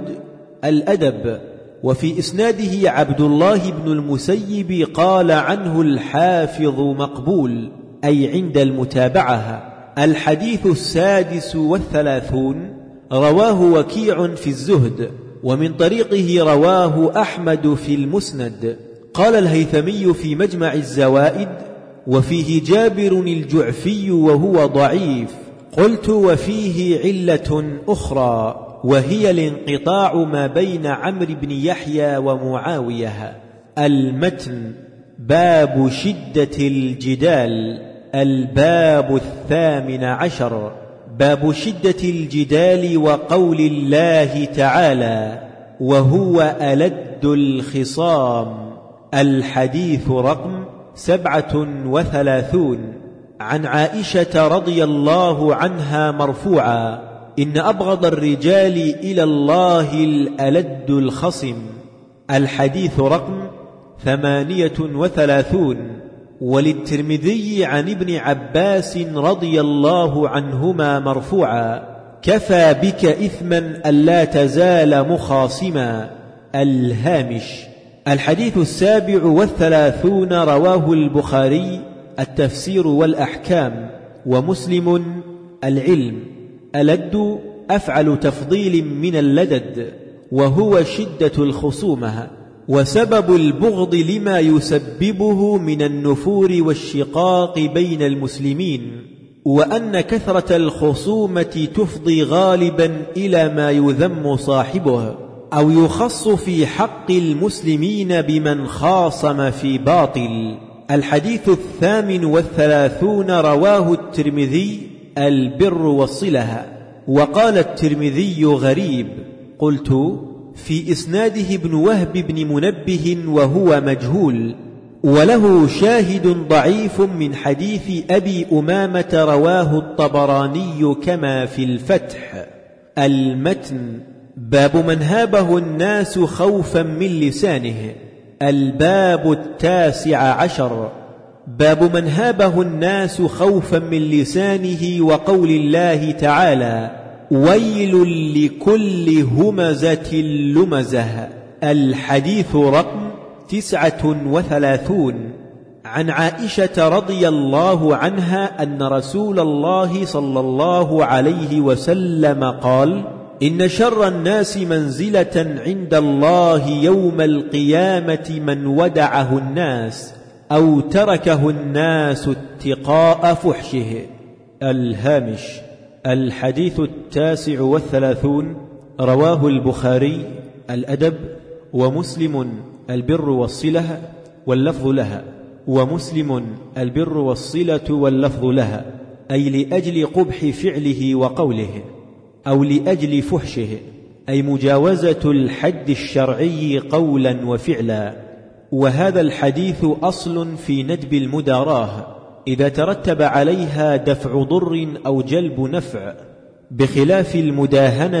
A: الأدب، وفي إسناده عبد الله بن المسيب قال عنه الحافظ مقبول، أي عند المتابعة. الحديث السادس والثلاثون رواه وكيع في الزهد، ومن طريقه رواه أحمد في المسند. قال الهيثمي في مجمع الزوائد: وفيه جابر الجعفي وهو ضعيف. قلت: وفيه علة أخرى وهي الانقطاع ما بين عمرو بن يحيى ومعاوية. المتن. باب شدة الجدال. الباب الثامن عشر. باب شدة الجدال وقول الله تعالى: وهو ألد الخصام. الحديث رقم سبعة وثلاثون. عن عائشة رضي الله عنها مرفوعا: إن أبغض الرجال إلى الله الألد الخصم. الحديث رقم ثمانية وثلاثون. وللترمذي عن ابن عباس رضي الله عنهما مرفوعا: كفى بك إثما ألا تزال مخاصما. الهامش. الحديث السابع والثلاثون رواه البخاري التفسير والأحكام، ومسلم العلم. ألد أفعل تفضيل من اللدد، وهو شدة الخصومة، وسبب البغض لما يسببه من النفور والشقاق بين المسلمين، وأن كثرة الخصومة تفضي غالبا إلى ما يذم صاحبه أو يخص في حق المسلمين بمن خاصم في باطل. الحديث الثامن والثلاثون رواه الترمذي البر والصلة، وقال الترمذي غريب. قلت: في إسناده ابن وهب بن منبه وهو مجهول، وله شاهد ضعيف من حديث أبي أمامة رواه الطبراني كما في الفتح. المتن. باب من هابه الناس خوفا من لسانه. الباب التاسع عشر. باب من هابه الناس خوفا من لسانه وقول الله تعالى: ويل لكل همزة لمزة. الحديث رقم تسعة وثلاثون. عن عائشة رضي الله عنها أن رسول الله صلى الله عليه وسلم قال: إن شر الناس منزلة عند الله يوم القيامة من ودعه الناس أو تركه الناس اتقاء فحشه. الهامش. الحديث التاسع والثلاثون، رواه البخاري الأدب، ومسلم البر والصلة واللفظ لها، ومسلم البر والصلة واللفظ لها، أي لأجل قبح فعله وقوله، أو لأجل فحشه، أي مجاوزة الحد الشرعي قولا وفعلا. وهذا الحديث أصل في ندب المداراه إذا ترتب عليها دفع ضر أو جلب نفع، بخلاف المداهنة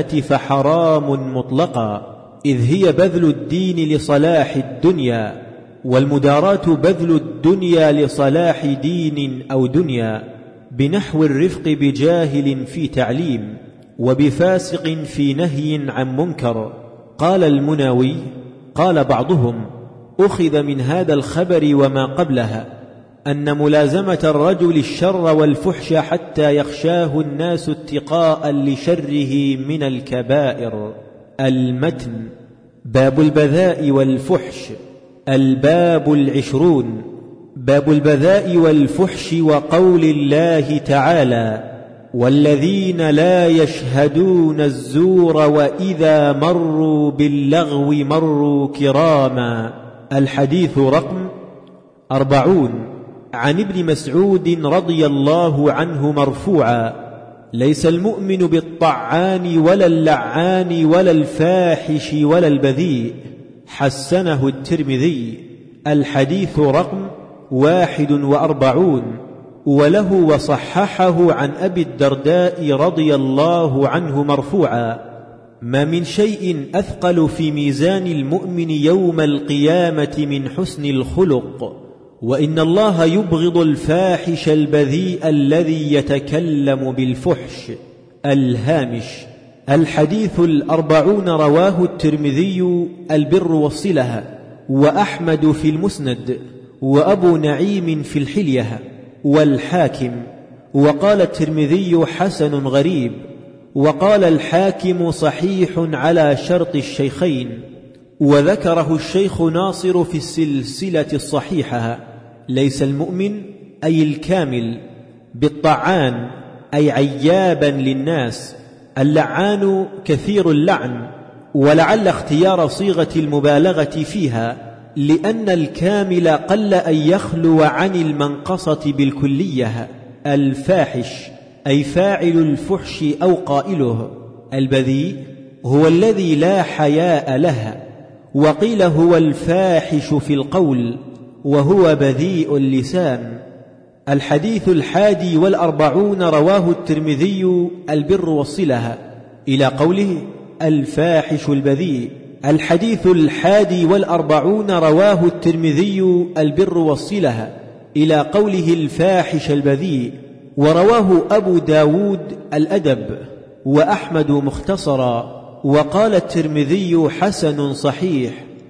A: فحرام مطلقا، إذ هي بذل الدين لصلاح الدنيا، والمداراة بذل الدنيا لصلاح دين أو دنيا، بنحو الرفق بجاهل في تعليم، وبفاسق في نهي عن منكر. قال المناوي: قال بعضهم: أخذ من هذا الخبر وما قبلها أن ملازمة الرجل الشر والفحش حتى يخشاه الناس اتقاء لشره من الكبائر. المتن. باب البذاء والفحش. الباب العشرون. باب البذاء والفحش وقول الله تعالى: والذين لا يشهدون الزور وإذا مروا باللغو مروا كراما. الحديث رقم أربعون. عن ابن مسعود رضي الله عنه مرفوعا: ليس المؤمن بالطعان ولا اللعان ولا الفاحش ولا البذيء. حسنه الترمذي. الحديث رقم واحد وأربعون. وله وصححه عن أبي الدرداء رضي الله عنه مرفوعا: ما من شيء أثقل في ميزان المؤمن يوم القيامة من حسن الخلق، وإن الله يبغض الفاحش البذيء الذي يتكلم بالفحش. الهامش. الحديث الأربعون، رواه الترمذي البر والصلة، وأحمد في المسند، وأبو نعيم في الحلية، والحاكم. وقال الترمذي حسن غريب، وقال الحاكم صحيح على شرط الشيخين، وذكره الشيخ ناصر في السلسلة الصحيحة. ليس المؤمن أي الكامل بالطعان أي عيابا للناس. اللعان كثير اللعن، ولعل اختيار صيغة المبالغة فيها لأن الكامل قل أن يخلو عن المنقصة بالكلية. الفاحش أي فاعل الفحش أو قائله. البذيء هو الذي لا حياء له، وقيل هو الفاحش في القول، وهو بذيء اللسان. الحديث الحادي والأربعون، رواه الترمذي البر والصلة، إلى قوله الفاحش البذيء. الحديث الحادي والأربعون، رواه الترمذي البر والصلة، إلى قوله الفاحش البذيء. ورواه أبو داود الأدب، وأحمد مختصرا، وقال الترمذي حسن صحيح،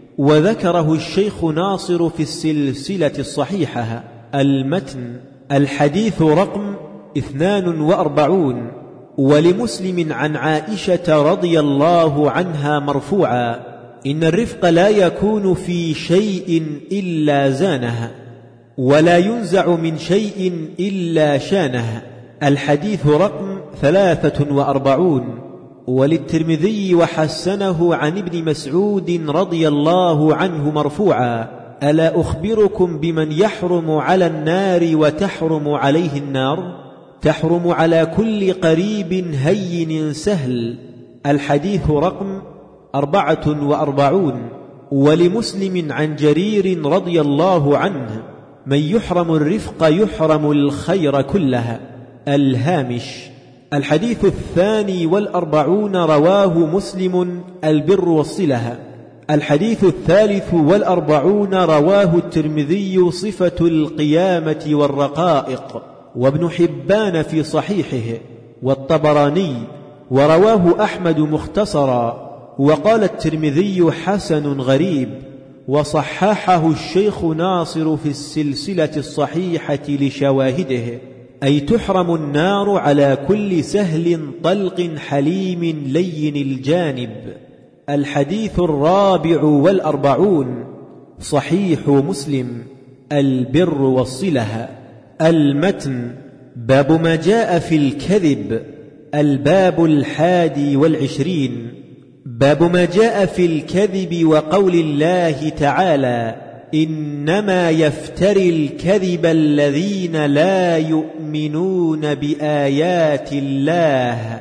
A: وذكره الشيخ ناصر في السلسلة الصحيحة. المتن. الحديث رقم اثنان وأربعون. ولمسلم عن عائشة رضي الله عنها مرفوعا: إن الرفق لا يكون في شيء إلا زانه، ولا ينزع من شيء إلا شانه. الحديث رقم ثلاثة وأربعون. وللترمذي وحسنه عن ابن مسعود رضي الله عنه مرفوعا: ألا أخبركم بمن يحرم على النار وتحرم عليه النار؟ تحرم على كل قريب هين سهل. الحديث رقم أربعة وأربعون. ولمسلم عن جرير رضي الله عنه: من يحرم الرفق يحرم الخير كله. الهامش. الحديث الثاني والأربعون، رواه مسلم البر والصلة. الحديث الثالث والأربعون، رواه الترمذي صفة القيامة والرقائق، وابن حبان في صحيحه، والطبراني، ورواه أحمد مختصرا، وقال الترمذي حسن غريب، وصححه الشيخ ناصر في السلسلة الصحيحة لشواهده، أي تحرم النار على كل سهل طلق حليم لين الجانب. الحديث الرابع والأربعون، صحيح مسلم، البر والصلة. المتن، باب ما جاء في الكذب. الباب الحادي والعشرين، باب ما جاء في الكذب وقول الله تعالى: إنما يفتري الكذب الذين لا يؤمنون بآيات الله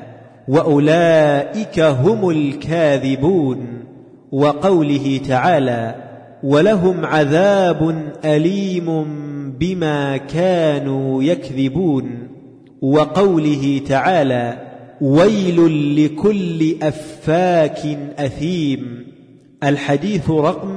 A: وأولئك هم الكاذبون. وقوله تعالى: ولهم عذاب أليم بما كانوا يكذبون. وقوله تعالى: ويل لكل أفاك أثيم. الحديث رقم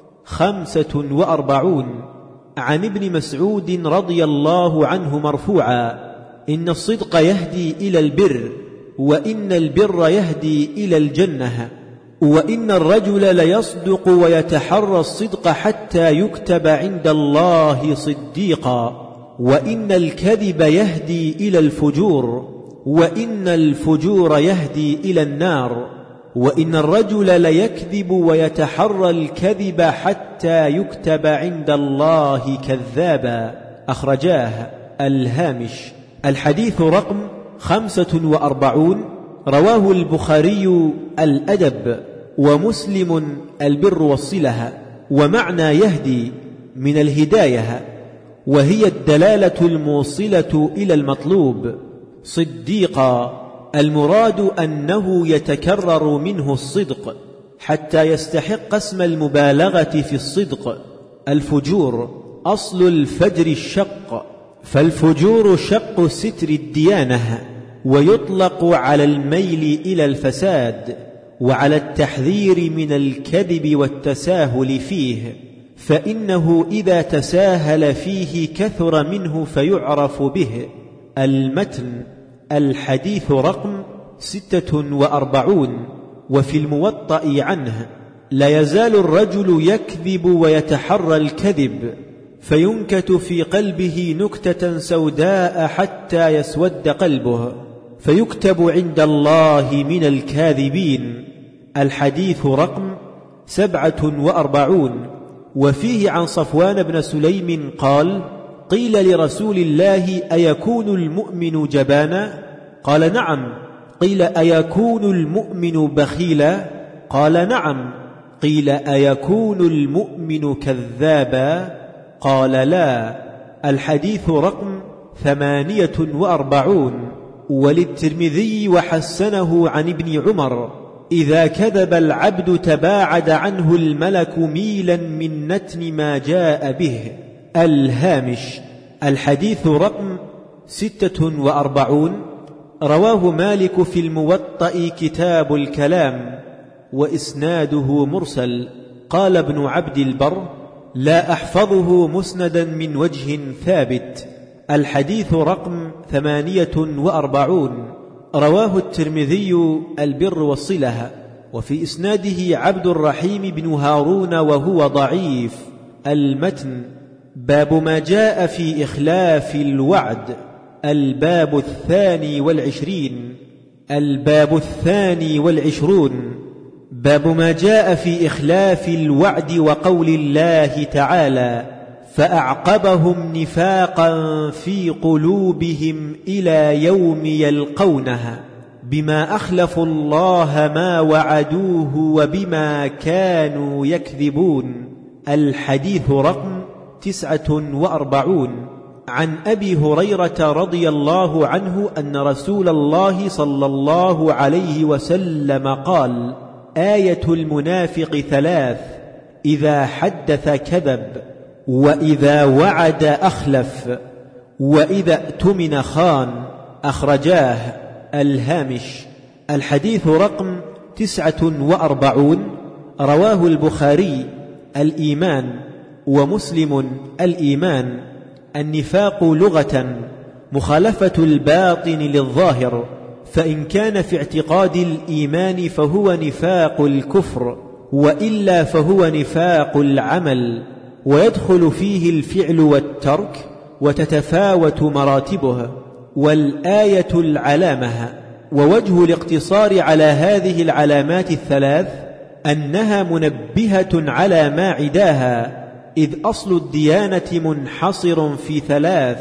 A: خمسة وأربعون، عن ابن مسعود رضي الله عنه مرفوعا: إن الصدق يهدي إلى البر، وإن البر يهدي إلى الجنة، وإن الرجل ليصدق ويتحرى الصدق حتى يكتب عند الله صديقا، وإن الكذب يهدي إلى الفجور، وإن الفجور يهدي إلى النار، وإن الرجل ليكذب ويتحرى الكذب حتى يكتب عند الله كذابا. أخرجاه. الهامش. الحديث رقم خمسة وأربعون، رواه البخاري الأدب، ومسلم البر والصلة. ومعنى يهدي من الهداية، وهي الدلالة الموصلة إلى المطلوب. صديقا، المراد أنه يتكرر منه الصدق حتى يستحق اسم المبالغة في الصدق. الفجور أصل الفجر الشق، فالفجور شق ستر الديانة، ويطلق على الميل إلى الفساد، وعلى التحذير من الكذب والتساهل فيه، فإنه إذا تساهل فيه كثر منه فيعرف به. المتن. الحديث رقم ستة وأربعون، وفي الموطأ عنه: لا يزال الرجل يكذب ويتحرى الكذب، فينكت في قلبه نكتة سوداء حتى يسود قلبه، فيكتب عند الله من الكاذبين. الحديث رقم سبعة وأربعون. وفيه عن صفوان بن سليم قال: قيل لرسول الله: أيكون المؤمن جبانا؟ قال: نعم. قيل: أيكون المؤمن بخيلا؟ قال: نعم. قيل: أيكون المؤمن كذابا؟ قال: لا. الحديث رقم ثمانية وأربعون. وللترمذي وحسنه عن ابن عمر: إذا كذب العبد تباعد عنه الملك ميلا من نتن ما جاء به. الهامش. الحديث رقم ستة وأربعون، رواه مالك في الموطأ كتاب الكلام، وإسناده مرسل. قال ابن عبد البر: لا أحفظه مسندا من وجه ثابت. الحديث رقم ثمانية وأربعون، رواه الترمذي البر والصلة، وفي إسناده عبد الرحيم بن هارون وهو ضعيف. المتن. باب ما جاء في إخلاف الوعد. الباب الثاني والعشرين. الباب الثاني والعشرون، باب ما جاء في إخلاف الوعد وقول الله تعالى: فأعقبهم نفاقا في قلوبهم إلى يوم يلقونه بما أخلفوا الله ما وعدوه وبما كانوا يكذبون. الحديث رقم تسعة وأربعون. عن أبي هريرة رضي الله عنه أن رسول الله صلى الله عليه وسلم قال: آية المنافق ثلاث: إذا حدث كذب، وإذا وعد أخلف، وإذا اؤتمن خان. أخرجاه. الهامش. الحديث رقم تسعة وأربعون، رواه البخاري الإيمان، ومسلم الإيمان. النفاق لغة مخالفة الباطن للظاهر، فإن كان في اعتقاد الإيمان فهو نفاق الكفر، وإلا فهو نفاق العمل، ويدخل فيه الفعل والترك، وتتفاوت مراتبه. والآية العلامة. ووجه الاقتصار على هذه العلامات الثلاث أنها منبهة على ما عداها، إذ أصل الديانة منحصر في ثلاث: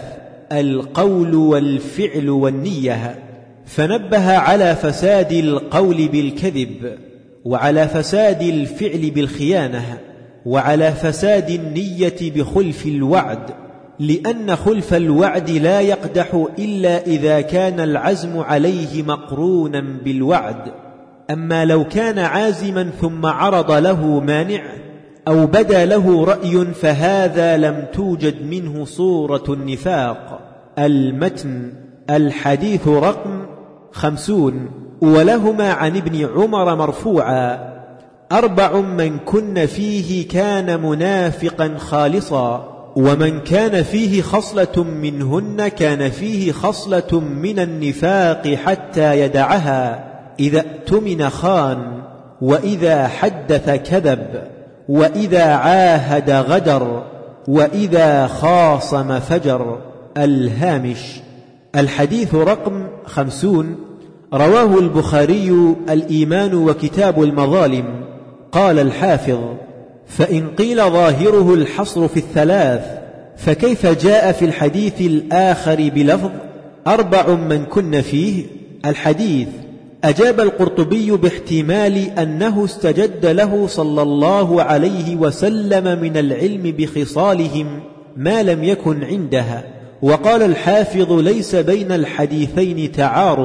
A: القول والفعل والنية. فنبه على فساد القول بالكذب، وعلى فساد الفعل بالخيانة، وعلى فساد النية بخلف الوعد، لأن خلف الوعد لا يقدح إلا إذا كان العزم عليه مقرونا بالوعد. أما لو كان عازما ثم عرض له مانع أو بدا له رأي فهذا لم توجد منه صورة النفاق. المتن. الحديث رقم خمسون. ولهما عن ابن عمر مرفوعا: أربع من كن فيه كان منافقا خالصا، ومن كان فيه خصلة منهن كان فيه خصلة من النفاق حتى يدعها: إذا اؤتمن خان، وإذا حدث كذب، وإذا عاهد غدر، وإذا خاصم فجر. الهامش. الحديث رقم خمسون. رواه البخاري الإيمان وكتاب المظالم. قال الحافظ: فإن قيل ظاهره الحصر في الثلاث فكيف جاء في الحديث الآخر بلفظ أربع من كن فيه؟ الحديث. أجاب القرطبي باحتمال أنه استجد له صلى الله عليه وسلم من العلم بخصالهم ما لم يكن عندها. وقال الحافظ: ليس بين الحديثين تعارض،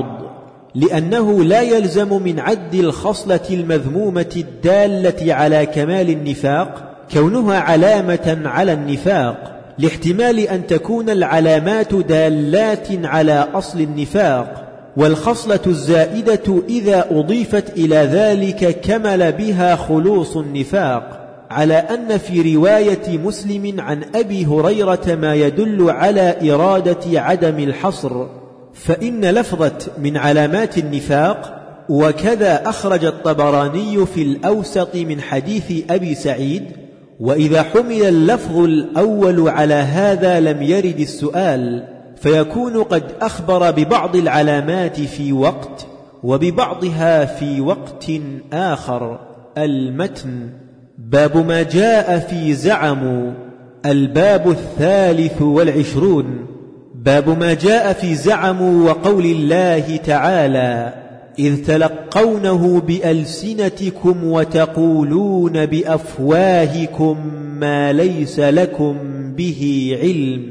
A: لأنه لا يلزم من عد الخصلة المذمومة الدالة على كمال النفاق كونها علامة على النفاق، لاحتمال أن تكون العلامات دالات على أصل النفاق، والخصلة الزائدة إذا أضيفت إلى ذلك كمل بها خلوص النفاق، على أن في رواية مسلم عن أبي هريرة ما يدل على إرادة عدم الحصر، فإن لفظة من علامات النفاق. وكذا أخرج الطبراني في الأوسط من حديث أبي سعيد: وإذا حمل اللفظ الأول على هذا لم يرد السؤال، فيكون قد أخبر ببعض العلامات في وقت وببعضها في وقت آخر. المتن. باب ما جاء في زعموا. الباب الثالث والعشرون. باب ما جاء في زعموا وقول الله تعالى: إذ تلقونه بألسنتكم وتقولون بأفواهكم ما ليس لكم به علم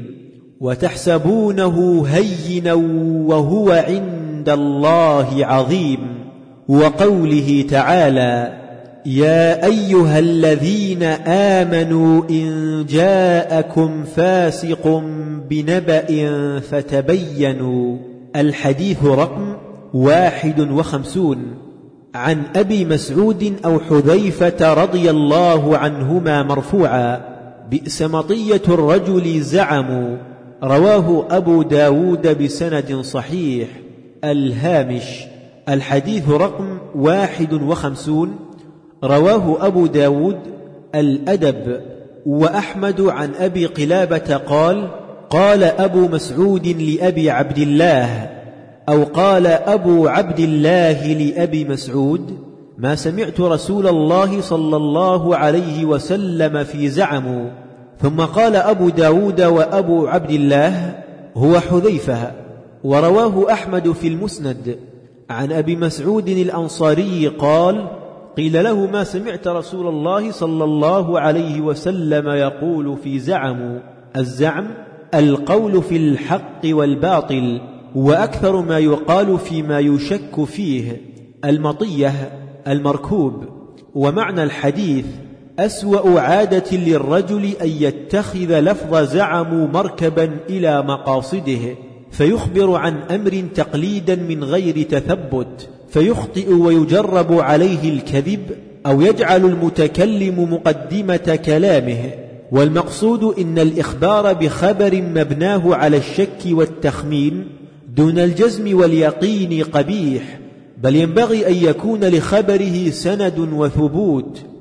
A: وتحسبونه هينا وهو عند الله عظيم. وقوله تعالى: يا أيها الذين آمنوا إن جاءكم فاسق بنبأ فتبينوا. الحديث رقم واحد وخمسون. عن أبي مسعود أو حذيفة رضي الله عنهما مرفوعا: بئس مطية الرجل زعموا. رواه أبو داود بسند صحيح. الهامش. الحديث رقم واحد وخمسون. رواه أبو داود الأدب. وأحمد عن أبي قلابة قال: قال أبو مسعود لأبي عبد الله، أو قال أبو عبد الله لأبي مسعود: ما سمعت رسول الله صلى الله عليه وسلم في زعموا. ثم قال أبو داود وأبو عبد الله هو حذيفة. ورواه أحمد في المسند عن أبي مسعود الأنصاري قال: قيل له: ما سمعت رسول الله صلى الله عليه وسلم يقول في زعموا؟ الزعم القول في الحق والباطل، وأكثر ما يقال فيما يشك فيه. المطية المركوب. ومعنى الحديث: أسوأ عادة للرجل أن يتخذ لفظ زعموا مركبا إلى مقاصده، فيخبر عن أمر تقليدا من غير تثبت، فيخطئ ويجرب عليه الكذب، أو يجعل المتكلم مقدمة كلامه. والمقصود إن الإخبار بخبر مبناه على الشك والتخمين دون الجزم واليقين قبيح، بل ينبغي أن يكون لخبره سند وثبوت،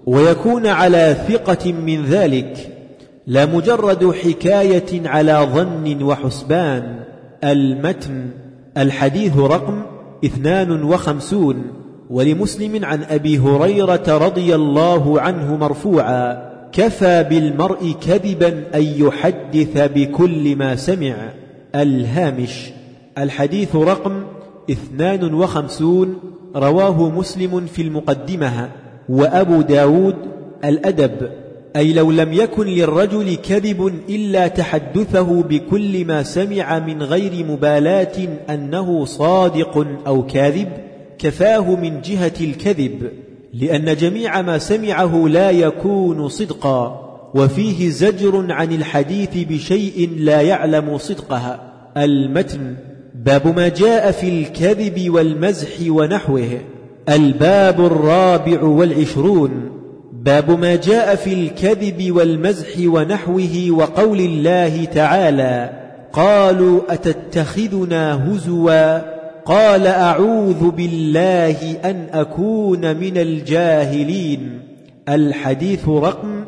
A: ويكون على ثقة من ذلك، لا مجرد حكاية على ظن وحسبان. المتن. الحديث رقم اثنان وخمسون. ولمسلم عن أبي هريرة رضي الله عنه مرفوعا: كفى بالمرء كذبا أن يحدث بكل ما سمع. الهامش. الحديث رقم اثنان وخمسون، رواه مسلم في المقدمة، وأبو داود الأدب، أي لو لم يكن للرجل كذب إلا تحدثه بكل ما سمع من غير مبالاة أنه صادق أو كاذب، كفاه من جهة الكذب، لأن جميع ما سمعه لا يكون صدقا، وفيه زجر عن الحديث بشيء لا يعلم صدقها. المتن. باب ما جاء في الكذب والمزح ونحوه. الباب الرابع والعشرون. باب ما جاء في الكذب والمزح ونحوه وقول الله تعالى: قالوا أتتخذنا هزوا قال أعوذ بالله أن أكون من الجاهلين. الحديث رقم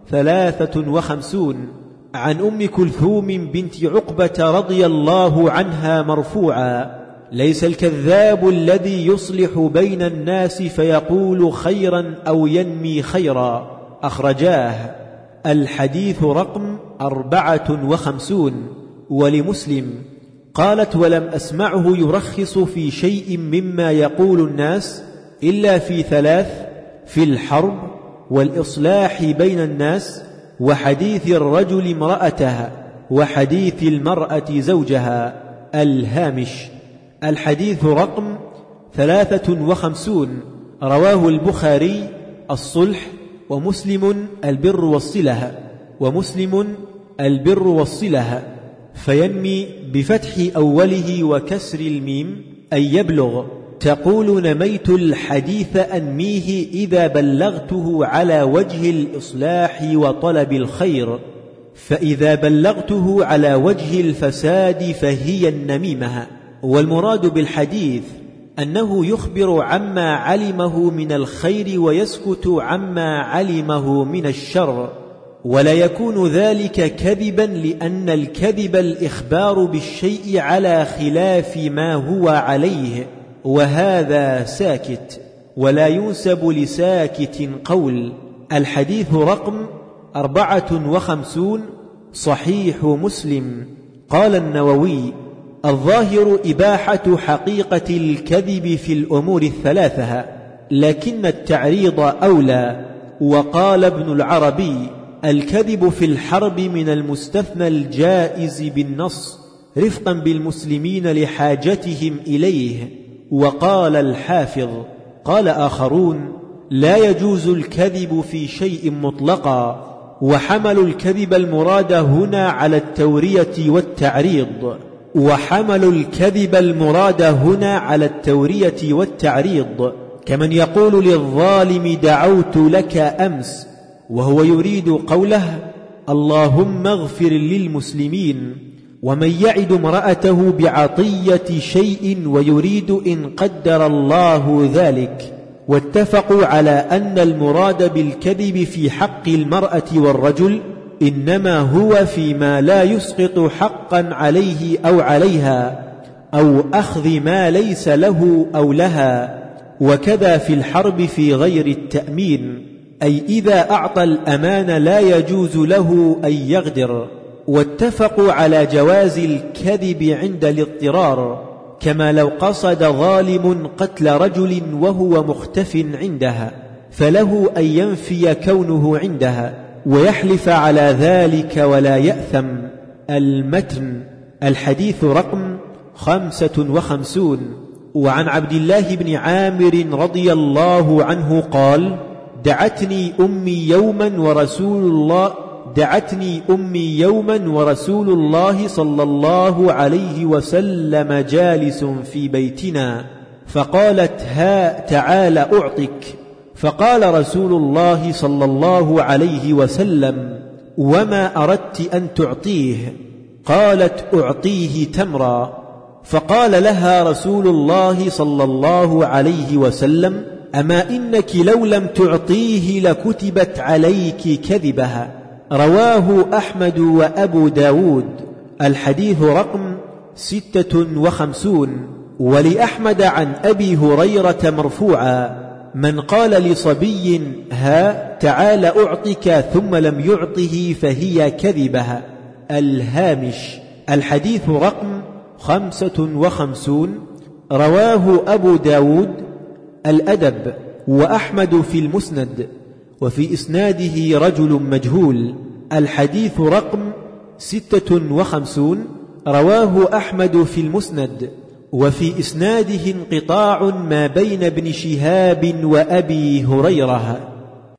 A: ثلاثة وخمسون. عن أم كلثوم بنت عقبة رضي الله عنها مرفوعا: ليس الكذاب الذي يصلح بين الناس فيقول خيرا أو ينمي خيرا. أخرجاه. الحديث رقم أربعة وخمسون. ولمسلم قالت: ولم أسمعه يرخص في شيء مما يقول الناس إلا في ثلاث: في الحرب، والإصلاح بين الناس، وحديث الرجل امرأتها، وحديث المرأة زوجها. الهامش. الحديث رقم ثلاثة وخمسون. رواه البخاري الصلح، ومسلم البر والصلة، ومسلم البر والصلة، فينمي بفتح أوله وكسر الميم أي يبلغ. تقول: نميت الحديث أنميه إذا بلغته على وجه الإصلاح وطلب الخير، فإذا بلغته على وجه الفساد فهي النميمة. والمراد بالحديث أنه يخبر عما علمه من الخير ويسكت عما علمه من الشر، ولا يكون ذلك كذبا، لأن الكذب الإخبار بالشيء على خلاف ما هو عليه، وهذا ساكت، ولا ينسب لساكت قول. الحديث رقم أربعة وخمسون. صحيح مسلم. قال النووي: الظاهر إباحة حقيقة الكذب في الأمور الثلاثة، لكن التعريض أولى. وقال ابن العربي: الكذب في الحرب من المستثنى الجائز بالنص، رفقا بالمسلمين لحاجتهم إليه. وقال الحافظ: قال آخرون: لا يجوز الكذب في شيء مطلقا، وحملوا الكذب المراد هنا على التورية والتعريض وحملوا الكذب المراد هنا على التورية والتعريض كمن يقول للظالم: دعوت لك أمس، وهو يريد قوله: اللهم اغفر للمسلمين. ومن يعد امرأته بعطية شيء ويريد إن قدر الله ذلك. واتفقوا على أن المراد بالكذب في حق المرأة والرجل إنما هو فيما لا يسقط حقا عليه أو عليها، أو أخذ ما ليس له أو لها. وكذا في الحرب في غير التأمين، أي إذا أعطى الأمان لا يجوز له أن يغدر. واتفقوا على جواز الكذب عند الاضطرار، كما لو قصد ظالم قتل رجل وهو مختف عندها، فله أن ينفي كونه عندها ويحلف على ذلك ولا يأثم. المتن. الحديث رقم خمسة وخمسون. وعن عبد الله بن عامر رضي الله عنه قال: دعتني أمي يوما ورسول الله دعتني أمي يوما ورسول الله صلى الله عليه وسلم جالس في بيتنا، فقالت: ها تعال أعطك. فقال رسول الله صلى الله عليه وسلم: وما أردت أن تعطيه؟ قالت: أعطيه تمرا. فقال لها رسول الله صلى الله عليه وسلم: أما إنك لو لم تعطيه لكتبت عليك كذبها. رواه أحمد وأبو داود. الحديث رقم ستة وخمسون. ولأحمد عن أبي هريرة مرفوعا: من قال لصبي ها تعال أعطك ثم لم يعطه فهي كذبها. الهامش. الحديث رقم خمسة وخمسون. رواه أبو داود الأدب وأحمد في المسند، وفي إسناده رجل مجهول. الحديث رقم ستة وخمسون. رواه أحمد في المسند، وفي إسناده انقطاع ما بين ابن شهاب وأبي هريرة.